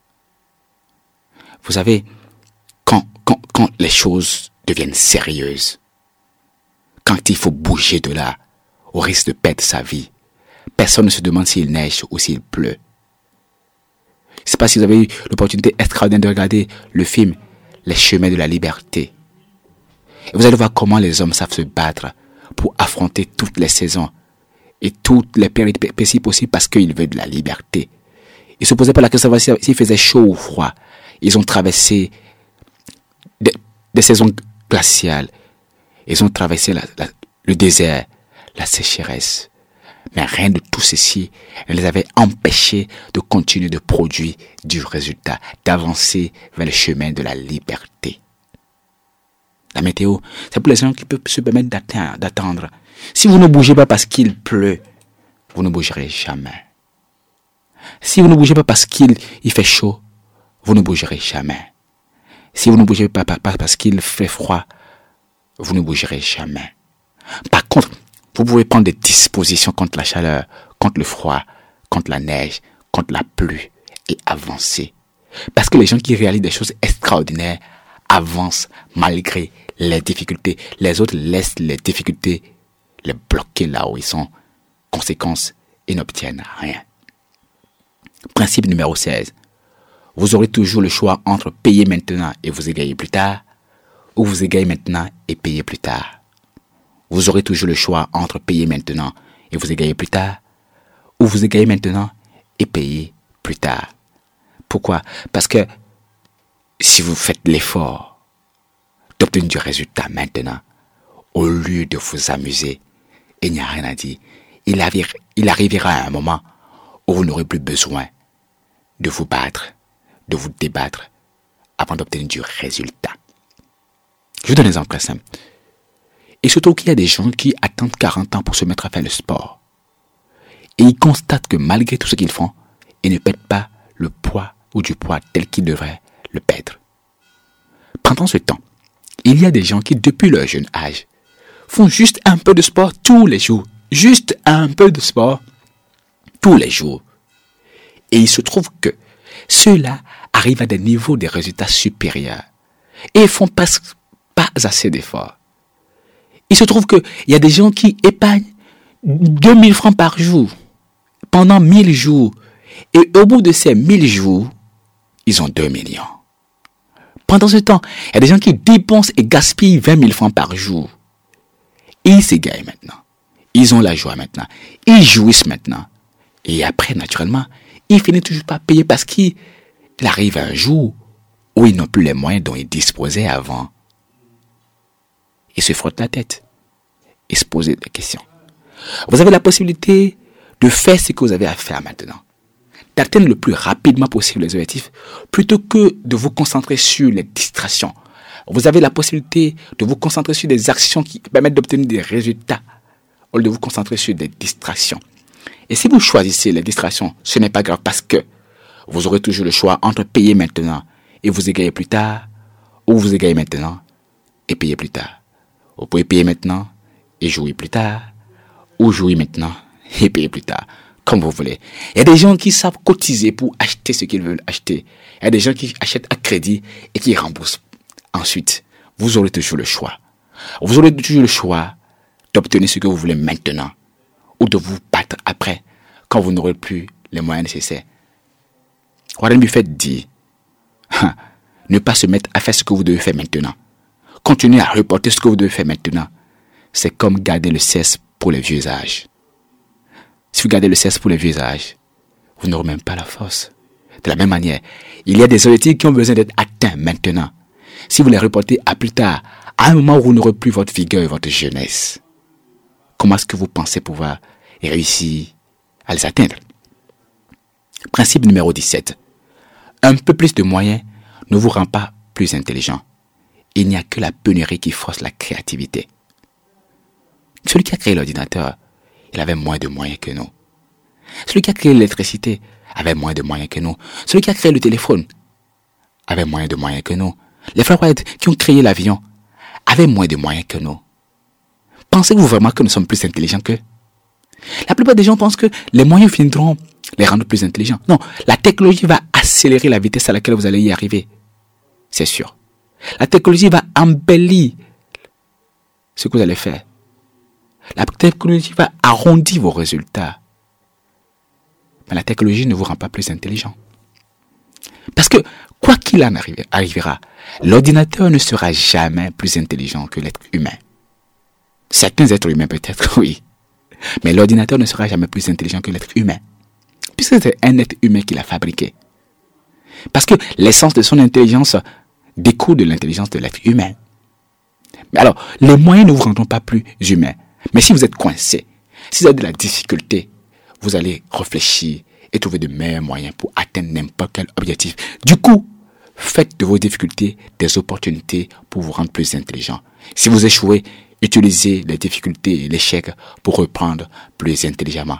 Vous savez, quand les choses deviennent sérieuses, quand il faut bouger de là, au risque de perdre sa vie, personne ne se demande s'il neige ou s'il pleut. Je ne sais pas si vous avez eu l'opportunité extraordinaire de regarder le film Les chemins de la liberté. Et vous allez voir comment les hommes savent se battre pour affronter toutes les saisons et toutes les péripéties possibles parce qu'ils veulent de la liberté. Ils ne se posaient pas la question s'il faisait chaud ou froid. Ils ont traversé des saisons glaciales. Ils ont traversé le désert, la sécheresse. Mais rien de tout ceci ne les avait empêchés de continuer de produire du résultat, d'avancer vers le chemin de la liberté. La météo, c'est pour les gens qui peuvent se permettre d'attendre. Si vous ne bougez pas parce qu'il pleut, vous ne bougerez jamais. Si vous ne bougez pas parce qu'il fait chaud, vous ne bougerez jamais. Si vous ne bougez pas parce qu'il fait froid, vous ne bougerez jamais. Par contre, vous pouvez prendre des dispositions contre la chaleur, contre le froid, contre la neige, contre la pluie et avancer. Parce que les gens qui réalisent des choses extraordinaires avancent malgré les difficultés. Les autres laissent les difficultés les bloquer là où ils sont. Conséquence, ils n'obtiennent rien. Principe numéro 16. Vous aurez toujours le choix entre payer maintenant et vous égayer plus tard, ou vous égayer maintenant et payer plus tard. Vous aurez toujours le choix entre payer maintenant et vous égayer plus tard, ou vous égayer maintenant et payer plus tard. Pourquoi? Parce que si vous faites l'effort d'obtenir du résultat maintenant, au lieu de vous amuser, il n'y a rien à dire. Il arrivera un moment où vous n'aurez plus besoin de vous battre, de vous débattre avant d'obtenir du résultat. Je vous donne un exemple très simple. Et surtout qu'il y a des gens qui attendent 40 ans pour se mettre à faire le sport. Et ils constatent que malgré tout ce qu'ils font, ils ne perdent pas le poids ou du poids tel qu'ils devraient le perdre. Pendant ce temps, il y a des gens qui, depuis leur jeune âge, font juste un peu de sport tous les jours. Juste un peu de sport tous les jours. Et il se trouve que ceux-là arrivent à des niveaux de résultats supérieurs. Et ils font pas assez d'efforts. Il se trouve qu'il y a des gens qui épargnent 2000 francs par jour pendant 1000 jours. Et au bout de ces 1000 jours, ils ont 2 millions. Pendant ce temps, il y a des gens qui dépensent et gaspillent 20 000 francs par jour. Et ils s'égaillent maintenant. Ils ont la joie maintenant. Ils jouissent maintenant. Et après, naturellement, ils finissent toujours par payer parce qu'il arrive un jour où ils n'ont plus les moyens dont ils disposaient avant. Ils se frottent la tête et se posent des questions. Vous avez la possibilité de faire ce que vous avez à faire maintenant. D'atteindre le plus rapidement possible les objectifs plutôt que de vous concentrer sur les distractions. Vous avez la possibilité de vous concentrer sur des actions qui permettent d'obtenir des résultats au lieu de vous concentrer sur des distractions. Et si vous choisissez les distractions, ce n'est pas grave parce que vous aurez toujours le choix entre payer maintenant et vous égayer plus tard ou vous égayer maintenant et payer plus tard. Vous pouvez payer maintenant et jouer plus tard, ou jouer maintenant et payer plus tard, comme vous voulez. Il y a des gens qui savent cotiser pour acheter ce qu'ils veulent acheter. Il y a des gens qui achètent à crédit et qui remboursent ensuite. Vous aurez toujours le choix. Vous aurez toujours le choix d'obtenir ce que vous voulez maintenant ou de vous battre après quand vous n'aurez plus les moyens nécessaires. Warren Buffett dit ne pas se mettre à faire ce que vous devez faire maintenant. Continuez à reporter ce que vous devez faire maintenant. C'est comme garder le cesse pour les vieux âges. Si vous gardez le cesse pour les vieux âges, vous n'aurez même pas la force. De la même manière, il y a des objectifs qui ont besoin d'être atteints maintenant. Si vous les reportez à plus tard, à un moment où vous n'aurez plus votre vigueur et votre jeunesse, comment est-ce que vous pensez pouvoir réussir à les atteindre? Principe numéro 17. Un peu plus de moyens ne vous rend pas plus intelligent. Il n'y a que la pénurie qui force la créativité. Celui qui a créé l'ordinateur, il avait moins de moyens que nous. Celui qui a créé l'électricité avait moins de moyens que nous. Celui qui a créé le téléphone avait moins de moyens que nous. Les frères Wright qui ont créé l'avion avaient moins de moyens que nous. Pensez-vous vraiment que nous sommes plus intelligents qu'eux? La plupart des gens pensent que les moyens viendront les rendre plus intelligents. Non, la technologie va accélérer la vitesse à laquelle vous allez y arriver. C'est sûr. La technologie va embellir ce que vous allez faire. La technologie va arrondir vos résultats. Mais la technologie ne vous rend pas plus intelligent. Parce que, quoi qu'il en arrivera, l'ordinateur ne sera jamais plus intelligent que l'être humain. Certains êtres humains peut-être, oui. Mais l'ordinateur ne sera jamais plus intelligent que l'être humain. Puisque c'est un être humain qui l'a fabriqué. Parce que l'essence de son intelligence découle de l'intelligence de l'être humain. Mais alors, les moyens ne vous rendront pas plus humains. Mais si vous êtes coincé, si vous avez de la difficulté, vous allez réfléchir et trouver de meilleurs moyens pour atteindre n'importe quel objectif. Du coup, faites de vos difficultés des opportunités pour vous rendre plus intelligent. Si vous échouez, utilisez les difficultés et l'échec pour reprendre plus intelligemment.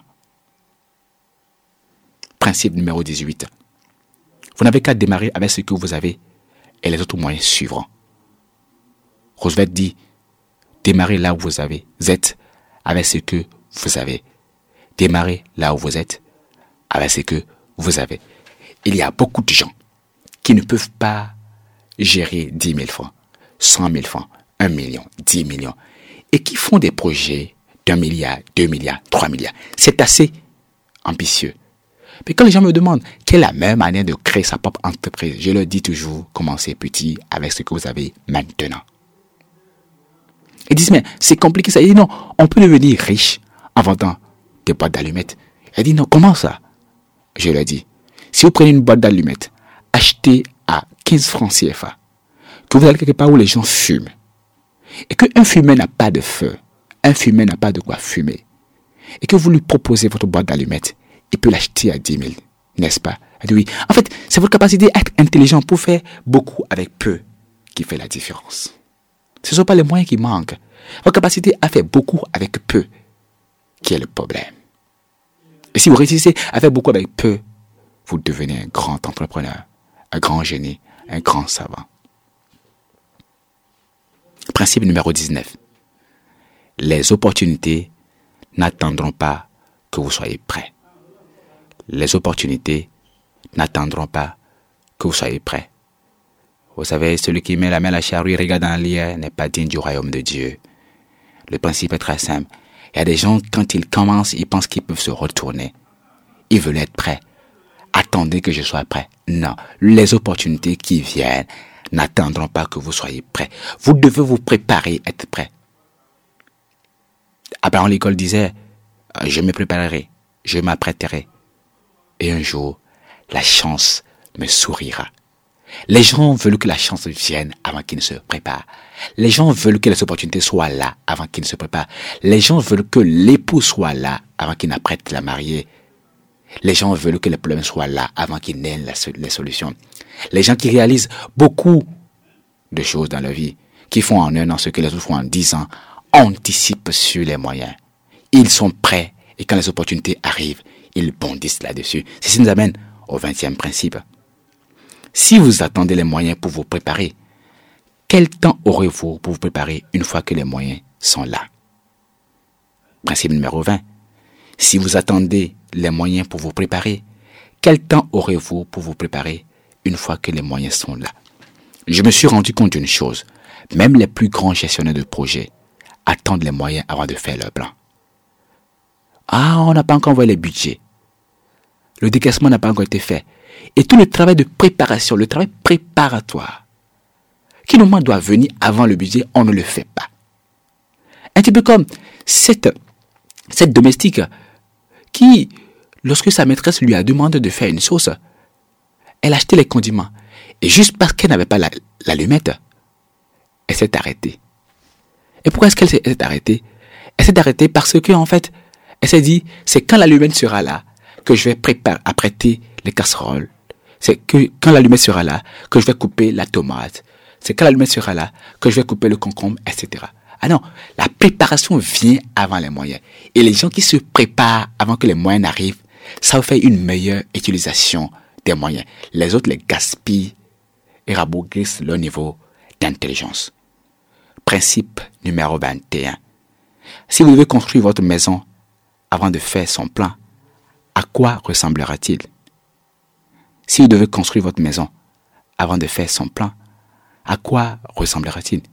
Principe numéro 18. Vous n'avez qu'à démarrer avec ce que vous avez et les autres moyens suivront. Roosevelt dit, démarrez là où vous êtes avec ce que vous avez. Démarrez là où vous êtes avec ce que vous avez. Il y a beaucoup de gens qui ne peuvent pas gérer 10 000 francs, 100 000 francs, 1 million, 10 millions et qui font des projets d'1 milliard, 2 milliards, 3 milliards. C'est assez ambitieux. Mais quand les gens me demandent quelle est la meilleure manière de créer sa propre entreprise, je leur dis toujours, commencez petit avec ce que vous avez maintenant. Ils disent, mais c'est compliqué ça. Ils disent, non, on peut devenir riche en vendant des boîtes d'allumettes. Elle dit, non, comment ça? Je leur dis, si vous prenez une boîte d'allumettes, achetée à 15 francs CFA, que vous allez quelque part où les gens fument, et qu'un fumeur n'a pas de feu, un fumeur n'a pas de quoi fumer, et que vous lui proposez votre boîte d'allumettes, il peut l'acheter à 10 000, n'est-ce pas? Elle dit oui. En fait, c'est votre capacité à être intelligent pour faire beaucoup avec peu qui fait la différence. Ce ne sont pas les moyens qui manquent. Votre capacité à faire beaucoup avec peu qui est le problème. Et si vous réussissez à faire beaucoup avec peu, vous devenez un grand entrepreneur, un grand génie, un grand savant. Principe numéro 19. Les opportunités n'attendront pas que vous soyez prêt. Les opportunités n'attendront pas que vous soyez prêt. Vous savez, celui qui met la main à la charrue et regarde en l'air n'est pas digne du royaume de Dieu. Le principe est très simple. Il y a des gens, quand ils commencent, ils pensent qu'ils peuvent se retourner. Ils veulent être prêts. Attendez que je sois prêt. Non, les opportunités qui viennent n'attendront pas que vous soyez prêt. Vous devez vous préparer, être prêt. Abraham l'école disait, je me préparerai, je m'apprêterai. Et un jour, la chance me sourira. Les gens veulent que la chance vienne avant qu'ils ne se préparent. Les gens veulent que les opportunités soient là avant qu'ils ne se préparent. Les gens veulent que l'époux soit là avant qu'il n'apprête la mariée. Les gens veulent que les problèmes soient là avant qu'ils n'aient les solutions. Les gens qui réalisent beaucoup de choses dans leur vie, qui font en 1 an ce que les autres font en 10 ans, anticipent sur les moyens. Ils sont prêts et quand les opportunités arrivent, ils bondissent là-dessus. Ceci nous amène au 20e principe. Si vous attendez les moyens pour vous préparer, quel temps aurez-vous pour vous préparer une fois que les moyens sont là? Principe numéro 20. Si vous attendez les moyens pour vous préparer, quel temps aurez-vous pour vous préparer une fois que les moyens sont là? Je me suis rendu compte d'une chose. Même les plus grands gestionnaires de projets attendent les moyens avant de faire leur plan. Ah, on n'a pas encore envoyé les budgets. Le décaissement n'a pas encore été fait. Et tout le travail de préparation, le travail préparatoire, qui normalement doit venir avant le budget, on ne le fait pas. Un petit peu comme cette domestique qui, lorsque sa maîtresse lui a demandé de faire une sauce, elle a acheté les condiments. Et juste parce qu'elle n'avait pas l'allumette, elle s'est arrêtée. Et pourquoi est-ce qu'elle s'est arrêtée? Elle s'est arrêtée parce que, en fait, elle s'est dit, c'est quand l'allumette sera là que je vais apprêter les casseroles. C'est que quand l'allumette sera là que je vais couper la tomate. C'est quand l'allumette sera là que je vais couper le concombre, etc. Ah non, la préparation vient avant les moyens. Et les gens qui se préparent avant que les moyens n'arrivent, ça vous fait une meilleure utilisation des moyens. Les autres les gaspillent et rabougrissent leur niveau d'intelligence. Principe numéro 21. Si vous devez construire votre maison avant de faire son plan, à quoi ressemblera-t-il? Si vous devez construire votre maison avant de faire son plan, à quoi ressemblera-t-il?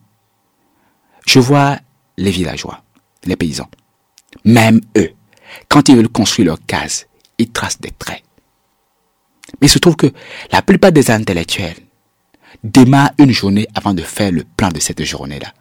Je vois les villageois, les paysans. Même eux, quand ils veulent construire leur case, ils tracent des traits. Mais il se trouve que la plupart des intellectuels démarrent une journée avant de faire le plan de cette journée-là.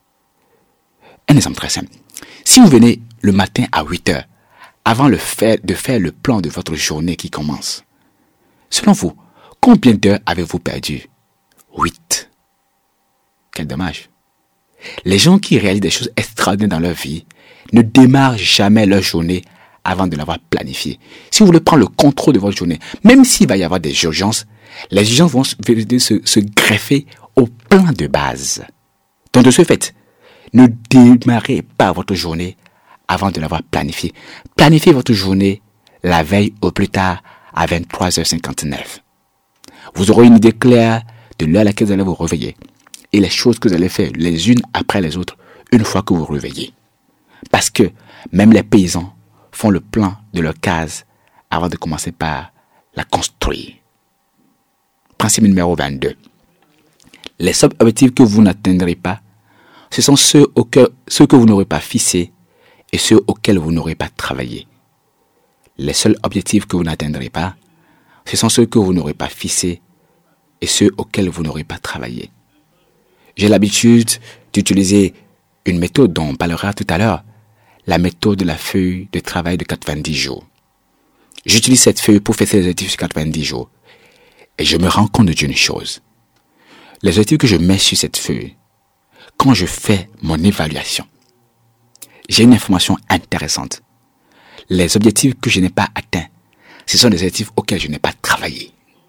Un exemple très simple. Si vous venez le matin à 8 heures, avant de faire le plan de votre journée qui commence, selon vous, combien d'heures avez-vous perdu? 8. Quel dommage. Les gens qui réalisent des choses extraordinaires dans leur vie ne démarrent jamais leur journée avant de l'avoir planifiée. Si vous voulez prendre le contrôle de votre journée, même s'il va y avoir des urgences, les urgences vont se greffer au plan de base. Donc de ce fait, ne démarrez pas votre journée avant de l'avoir planifiée. Planifiez votre journée la veille au plus tard à 23h59. Vous aurez une idée claire de l'heure à laquelle vous allez vous réveiller et les choses que vous allez faire les unes après les autres une fois que vous vous réveillez. Parce que même les paysans font le plan de leur case avant de commencer par la construire. Principe numéro 22. Les seuls objectifs que vous n'atteindrez pas, ce sont ceux que vous n'aurez pas fixés et ceux auxquels vous n'aurez pas travaillé. Les seuls objectifs que vous n'atteindrez pas, ce sont ceux que vous n'aurez pas fixés et ceux auxquels vous n'aurez pas travaillé. J'ai l'habitude d'utiliser une méthode dont on parlera tout à l'heure, la méthode de la feuille de travail de 90 jours. J'utilise cette feuille pour faire ces objectifs sur 90 jours et je me rends compte d'une chose. Les objectifs que je mets sur cette feuille, quand je fais mon évaluation, j'ai une information intéressante. Les objectifs que je n'ai pas atteints, ce sont des objectifs auxquels je n'ai pas travaillé.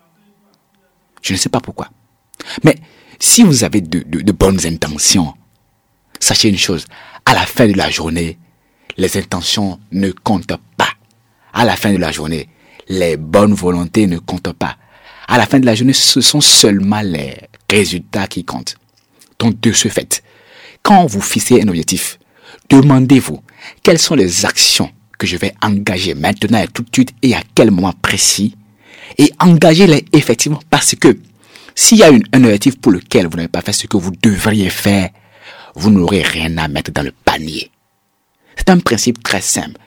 Je ne sais pas pourquoi. Mais si vous avez de bonnes intentions, sachez une chose, à la fin de la journée, les intentions ne comptent pas. À la fin de la journée, les bonnes volontés ne comptent pas. À la fin de la journée, ce sont seulement les résultats qui comptent. Donc de ce fait, quand vous fixez un objectif, demandez-vous quelles sont les actions que je vais engager maintenant et tout de suite et à quel moment précis, et engagez-les effectivement parce que s'il y a un objectif pour lequel vous n'avez pas fait ce que vous devriez faire, vous n'aurez rien à mettre dans le panier. C'est un principe très simple.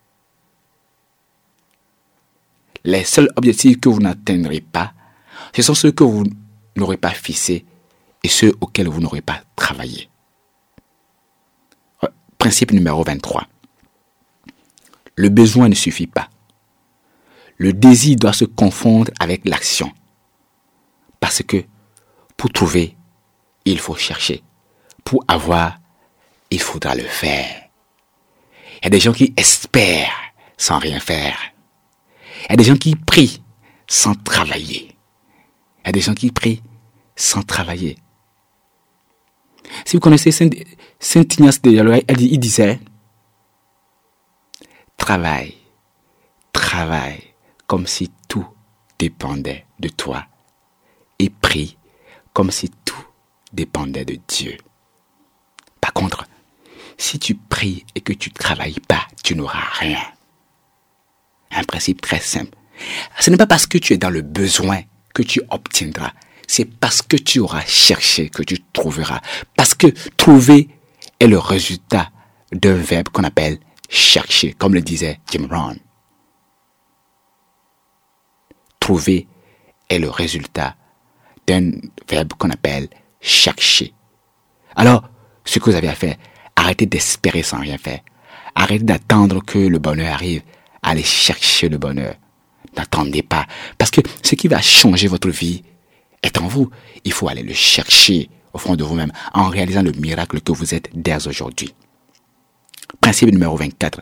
Les seuls objectifs que vous n'atteindrez pas, ce sont ceux que vous n'aurez pas fixés et ceux auxquels vous n'aurez pas travaillé. Principe numéro 23. Le besoin ne suffit pas. Le désir doit se confondre avec l'action. Parce que pour trouver, il faut chercher. Pour avoir, il faudra le faire. Il y a des gens qui espèrent sans rien faire. Il y a des gens qui prient sans travailler. Il y a des gens qui prient sans travailler. Si vous connaissez Saint Ignace de Loyola, il disait « Travaille, travaille comme si tout dépendait de toi et prie comme si tout dépendait de Dieu. Par contre, si tu pries et que tu ne travailles pas, tu n'auras rien. Un principe très simple. Ce n'est pas parce que tu es dans le besoin que tu obtiendras. C'est parce que tu auras cherché que tu trouveras. Parce que trouver est le résultat d'un verbe qu'on appelle chercher, comme le disait Jim Rohn. Trouver est le résultat d'un verbe qu'on appelle chercher. Alors, ce que vous avez à faire, arrêtez d'espérer sans rien faire. Arrêtez d'attendre que le bonheur arrive. Allez chercher le bonheur. N'attendez pas. Parce que ce qui va changer votre vie est en vous. Il faut aller le chercher au fond de vous-même en réalisant le miracle que vous êtes dès aujourd'hui. Principe numéro 24.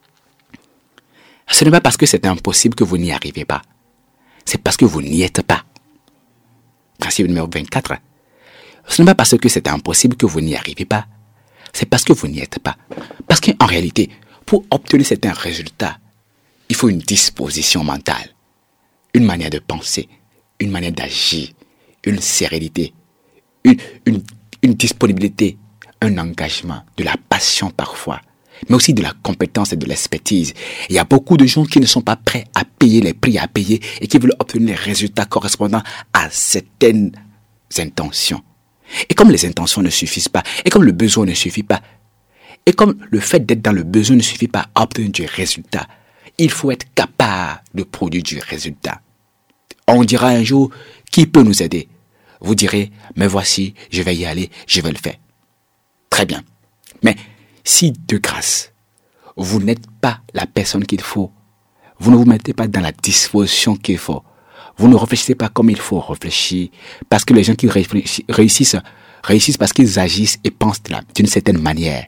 Ce n'est pas parce que c'est impossible que vous n'y arrivez pas. C'est parce que vous n'y êtes pas. Principe numéro 24. Ce n'est pas parce que c'est impossible que vous n'y arrivez pas. C'est parce que vous n'y êtes pas. Parce qu'en réalité, pour obtenir certains résultats, il faut une disposition mentale, une manière de penser, une manière d'agir, une sérénité, une disponibilité, un engagement, de la passion parfois, mais aussi de la compétence et de l'expertise. Il y a beaucoup de gens qui ne sont pas prêts à payer les prix à payer et qui veulent obtenir les résultats correspondant à certaines intentions. Et comme les intentions ne suffisent pas, et comme le besoin ne suffit pas, et comme le fait d'être dans le besoin ne suffit pas à obtenir du résultat, il faut être capable de produire du résultat. On dira un jour, qui peut nous aider? Vous direz, mais voici, je vais y aller, je vais le faire. Très bien. Mais si de grâce, vous n'êtes pas la personne qu'il faut, vous ne vous mettez pas dans la disposition qu'il faut, vous ne réfléchissez pas comme il faut réfléchir, parce que les gens qui réussissent parce qu'ils agissent et pensent d'une certaine manière.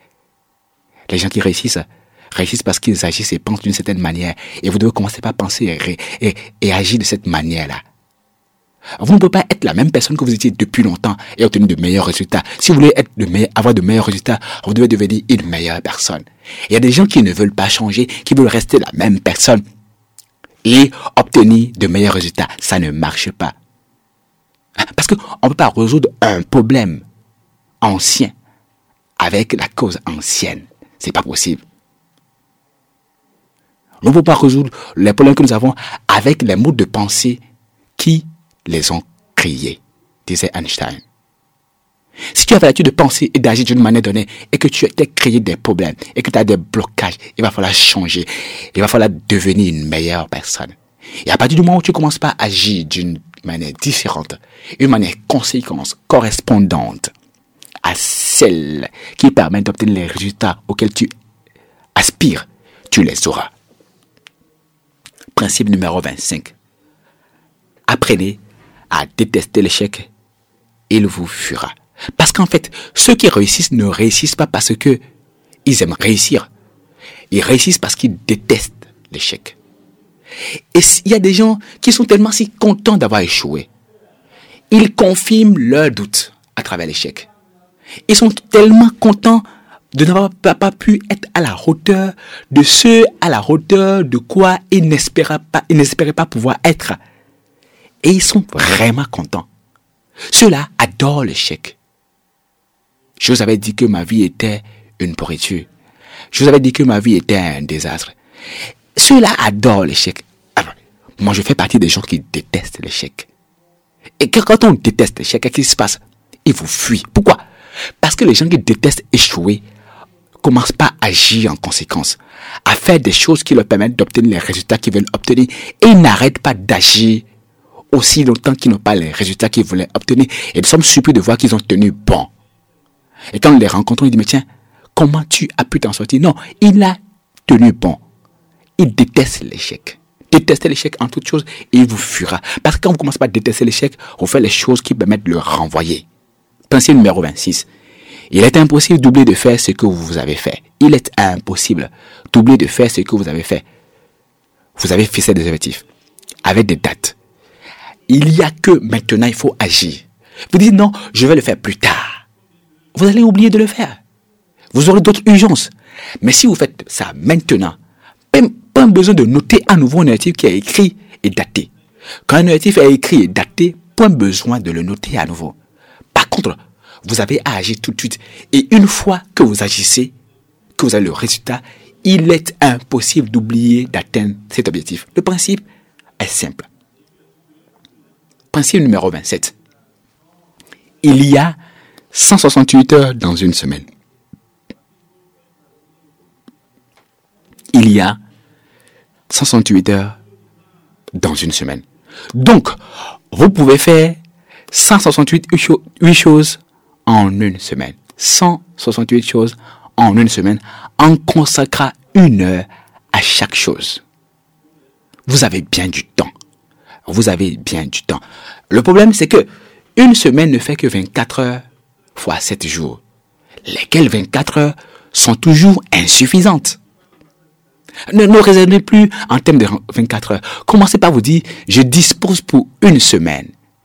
Les gens qui réussissent parce qu'ils agissent et pensent d'une certaine manière. Et vous devez commencer par penser et agir de cette manière-là. Vous ne pouvez pas être la même personne que vous étiez depuis longtemps et obtenir de meilleurs résultats. Si vous voulez avoir de meilleurs résultats, vous devez devenir une meilleure personne. Il y a des gens qui ne veulent pas changer, qui veulent rester la même personne et obtenir de meilleurs résultats. Ça ne marche pas. Parce qu'on ne peut pas résoudre un problème ancien avec la cause ancienne. C'est pas possible. On ne peut pas résoudre les problèmes que nous avons avec les modes de pensée qui les ont créés, disait Einstein. Si tu as l'habitude de penser et d'agir d'une manière donnée et que tu as créé des problèmes et que tu as des blocages, il va falloir changer. Il va falloir devenir une meilleure personne. Et à partir du moment où tu commences pas à agir d'une manière différente, une manière conséquente, correspondante à celle qui permet d'obtenir les résultats auxquels tu aspires, tu les auras. Principe numéro 25. Apprenez à détester l'échec, il vous fuira. Parce qu'en fait, ceux qui réussissent ne réussissent pas parce que ils aiment réussir. Ils réussissent parce qu'ils détestent l'échec. Et il y a des gens qui sont tellement si contents d'avoir échoué. Ils confirment leurs doutes à travers l'échec. Ils sont tellement contents de n'avoir pas pu être à la hauteur de ceux à la hauteur de quoi ils n'espéraient pas pouvoir être. Et ils sont vraiment contents. Ceux-là adorent l'échec. Je vous avais dit que ma vie était une pourriture. Je vous avais dit que ma vie était un désastre. Ceux-là adorent l'échec. Alors, moi, je fais partie des gens qui détestent l'échec. Et quand on déteste l'échec, qu'est-ce qui se passe? Ils vous fuient. Pourquoi? Parce que les gens qui détestent échouer commencent pas à agir en conséquence, à faire des choses qui leur permettent d'obtenir les résultats qu'ils veulent obtenir, et ils n'arrêtent pas d'agir aussi longtemps qu'ils n'ont pas les résultats qu'ils voulaient obtenir. Et nous sommes surpris de voir qu'ils ont tenu bon. Et quand nous les rencontrons, ils disent, mais tiens, comment tu as pu t'en sortir? Non, il a tenu bon. Il déteste l'échec. Détestez l'échec en toute chose et il vous fuira. Parce que quand vous commencez par détester l'échec, vous faites les choses qui permettent de le renvoyer. Principe numéro 26. Il est impossible d'oublier de faire ce que vous avez fait. Il est impossible d'oublier de faire ce que vous avez fait. Vous avez fixé des objectifs avec des dates. Il n'y a que maintenant, il faut agir. Vous dites non, je vais le faire plus tard. Vous allez oublier de le faire. Vous aurez d'autres urgences. Mais si vous faites ça maintenant, pas besoin de noter à nouveau un objectif qui est écrit et daté. Quand un objectif est écrit et daté, pas besoin de le noter à nouveau. Par contre, vous avez à agir tout de suite. Et une fois que vous agissez, que vous avez le résultat, il est impossible d'oublier d'atteindre cet objectif. Le principe est simple. Principe numéro 27. Il y a 168 heures dans une semaine. Il y a 168 heures dans une semaine. Donc, vous pouvez faire 168 choses en une semaine. 168 choses en une semaine en consacrant 1 heure à chaque chose. Vous avez bien du temps. Vous avez bien du temps. Le problème, c'est que une semaine ne fait que 24 heures fois 7 jours, lesquelles 24 heures sont toujours insuffisantes. Ne raisonnez plus en termes de 24 heures. Commencez par vous dire, je dispose pour une semaine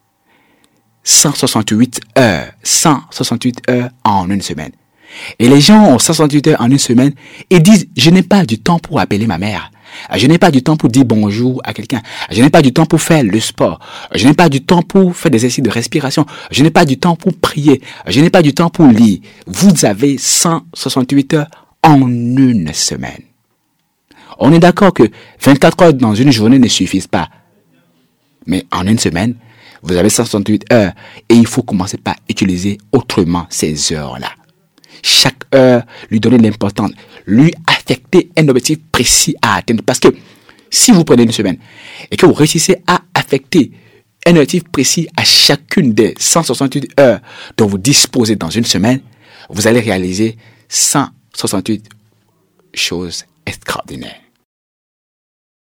168 heures. 168 heures en une semaine. Et les gens ont 168 heures en une semaine et disent, je n'ai pas du temps pour appeler ma mère. Je n'ai pas du temps pour dire bonjour à quelqu'un. Je n'ai pas du temps pour faire le sport. Je n'ai pas du temps pour faire des exercices de respiration. Je n'ai pas du temps pour prier. Je n'ai pas du temps pour lire. Vous avez 168 heures en une semaine. On est d'accord que 24 heures dans une journée ne suffisent pas. Mais en une semaine, vous avez 168 heures et il faut commencer par utiliser autrement ces heures-là. Chaque heure, lui donner l'importance, lui affecter un objectif précis à atteindre. Parce que si vous prenez une semaine et que vous réussissez à affecter un objectif précis à chacune des 168 heures dont vous disposez dans une semaine, vous allez réaliser 168 choses extraordinaires.